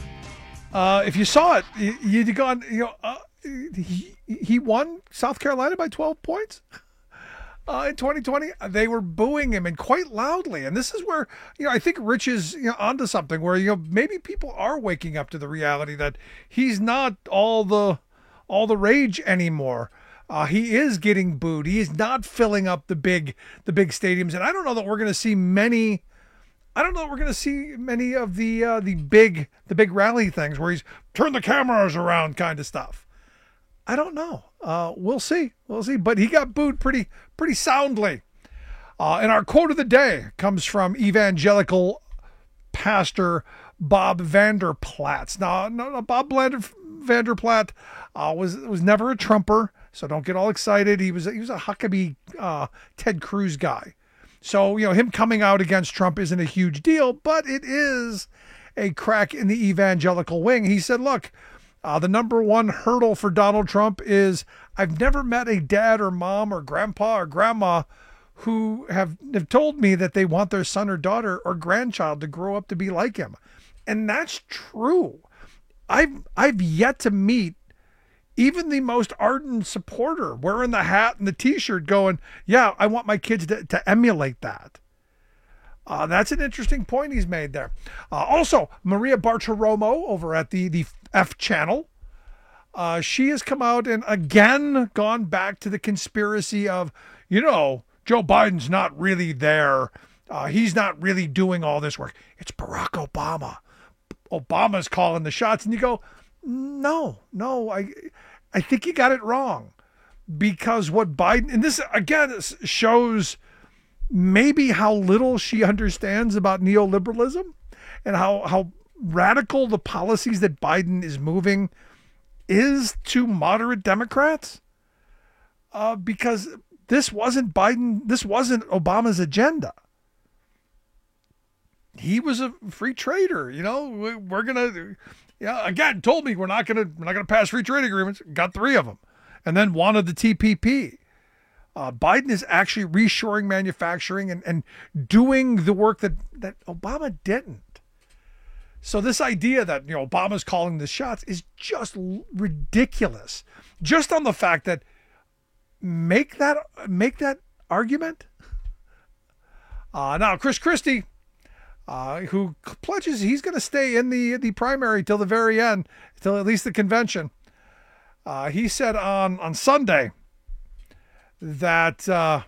Uh, if you saw it, you, you'd gone, you know, uh, he, he won South Carolina by twelve points uh, in twenty twenty. They were booing him, and quite loudly. And this is where, you know, I think Rich is, you know, onto something where, you know, maybe people are waking up to the reality that he's not all the all the rage anymore. Uh, he is getting booed. He is not filling up the big, the big stadiums, and I don't know that we're going to see many. I don't know that we're going to see many of the uh, the big, the big rally things where he's turn the cameras around kind of stuff. I don't know. Uh, we'll see. We'll see. But he got booed pretty, pretty soundly. Uh, and our quote of the day comes from evangelical pastor Bob Vander Plaats. Now, no, no, Bob Vander Plaat uh, was was never a Trumper. So don't get all excited. He was he was a Huckabee uh, Ted Cruz guy. So, you know, him coming out against Trump isn't a huge deal, but it is a crack in the evangelical wing. He said, look, uh, the number one hurdle for Donald Trump is I've never met a dad or mom or grandpa or grandma who have, have told me that they want their son or daughter or grandchild to grow up to be like him. And that's true. I've I've yet to meet even the most ardent supporter wearing the hat and the T-shirt going, yeah, I want my kids to, to emulate that. Uh, that's an interesting point he's made there. Uh, also, Maria Bartiromo over at the, the F channel, uh, she has come out and again gone back to the conspiracy of, you know, Joe Biden's not really there. Uh, he's not really doing all this work. It's Barack Obama. Obama's calling the shots. And you go, no, no, I I think you got it wrong, because what Biden, and this again shows maybe how little she understands about neoliberalism and how, how radical the policies that Biden is moving is to moderate Democrats, uh, because this wasn't Biden, this wasn't Obama's agenda. He was a free trader, you know, we're going to, yeah, again, told me we're not going to we're not going to pass free trade agreements. Got three of them, and then wanted the T P P. Uh, Biden is actually reshoring manufacturing and, and doing the work that, that Obama didn't. So this idea that, you know, Obama's calling the shots is just ridiculous. Just on the fact that make that make that argument. Uh, now, Chris Christie. Uh, who pledges he's going to stay in the the primary till the very end, till at least the convention. Uh, he said on, on Sunday that uh,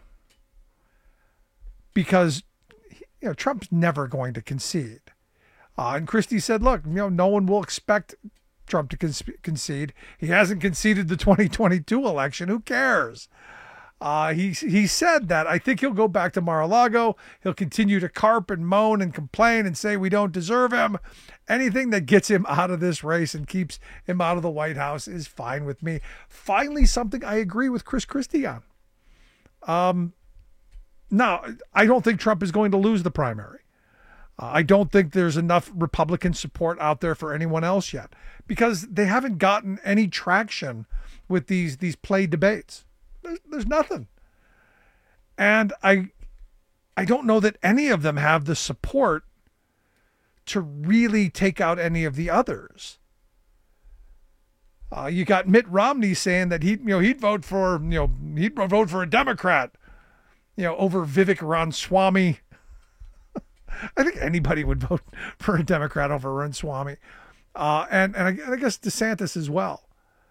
because you know Trump's never going to concede. Uh, and Christie said, look, you know, no one will expect Trump to con- concede. He hasn't conceded the twenty twenty-two election. Who cares? Uh, he he said that I think he'll go back to Mar-a-Lago. He'll continue to carp and moan and complain and say we don't deserve him. Anything that gets him out of this race and keeps him out of the White House is fine with me. Finally, something I agree with Chris Christie on. Um, now, I don't think Trump is going to lose the primary. Uh, I don't think there's enough Republican support out there for anyone else yet, because they haven't gotten any traction with these these play debates. There's, there's nothing. And I I don't know that any of them have the support to really take out any of the others. Uh, you got Mitt Romney saying that he, you know, he'd vote for, you know, he'd vote for a Democrat, you know, over Vivek Ramaswamy. I think anybody would vote for a Democrat over Ramaswamy. Uh, and, and I, and I guess DeSantis as well.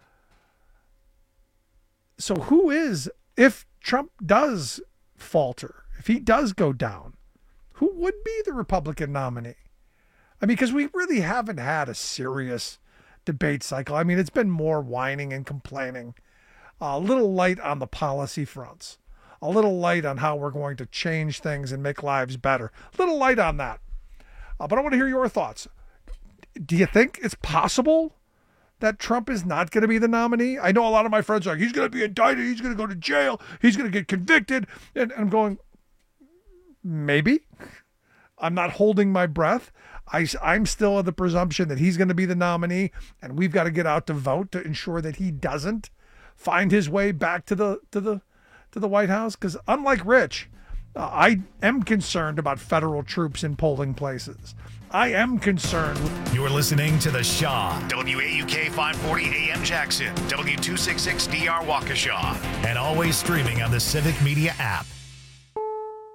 So who is, if Trump does falter, if he does go down, who would be the Republican nominee? I mean, because we really haven't had a serious debate cycle. I mean, it's been more whining and complaining, a little light on the policy fronts, a little light on how we're going to change things and make lives better, a little light on that. Uh, but I want to hear your thoughts. Do you think it's possible that Trump is not going to be the nominee? I know a lot of my friends are like, he's going to be indicted, he's going to go to jail, he's going to get convicted. And, and I'm going, maybe. I'm not holding my breath. I, I'm still of the presumption that he's going to be the nominee, and we've got to get out to vote to ensure that he doesn't find his way back to the to the to the White House. Because unlike Rich, uh, I am concerned about federal troops in polling places. I am concerned. You're listening to The Shaw, W A U K five forty A M Jackson, W two sixty-six D R Waukesha, and always streaming on the Civic Media app.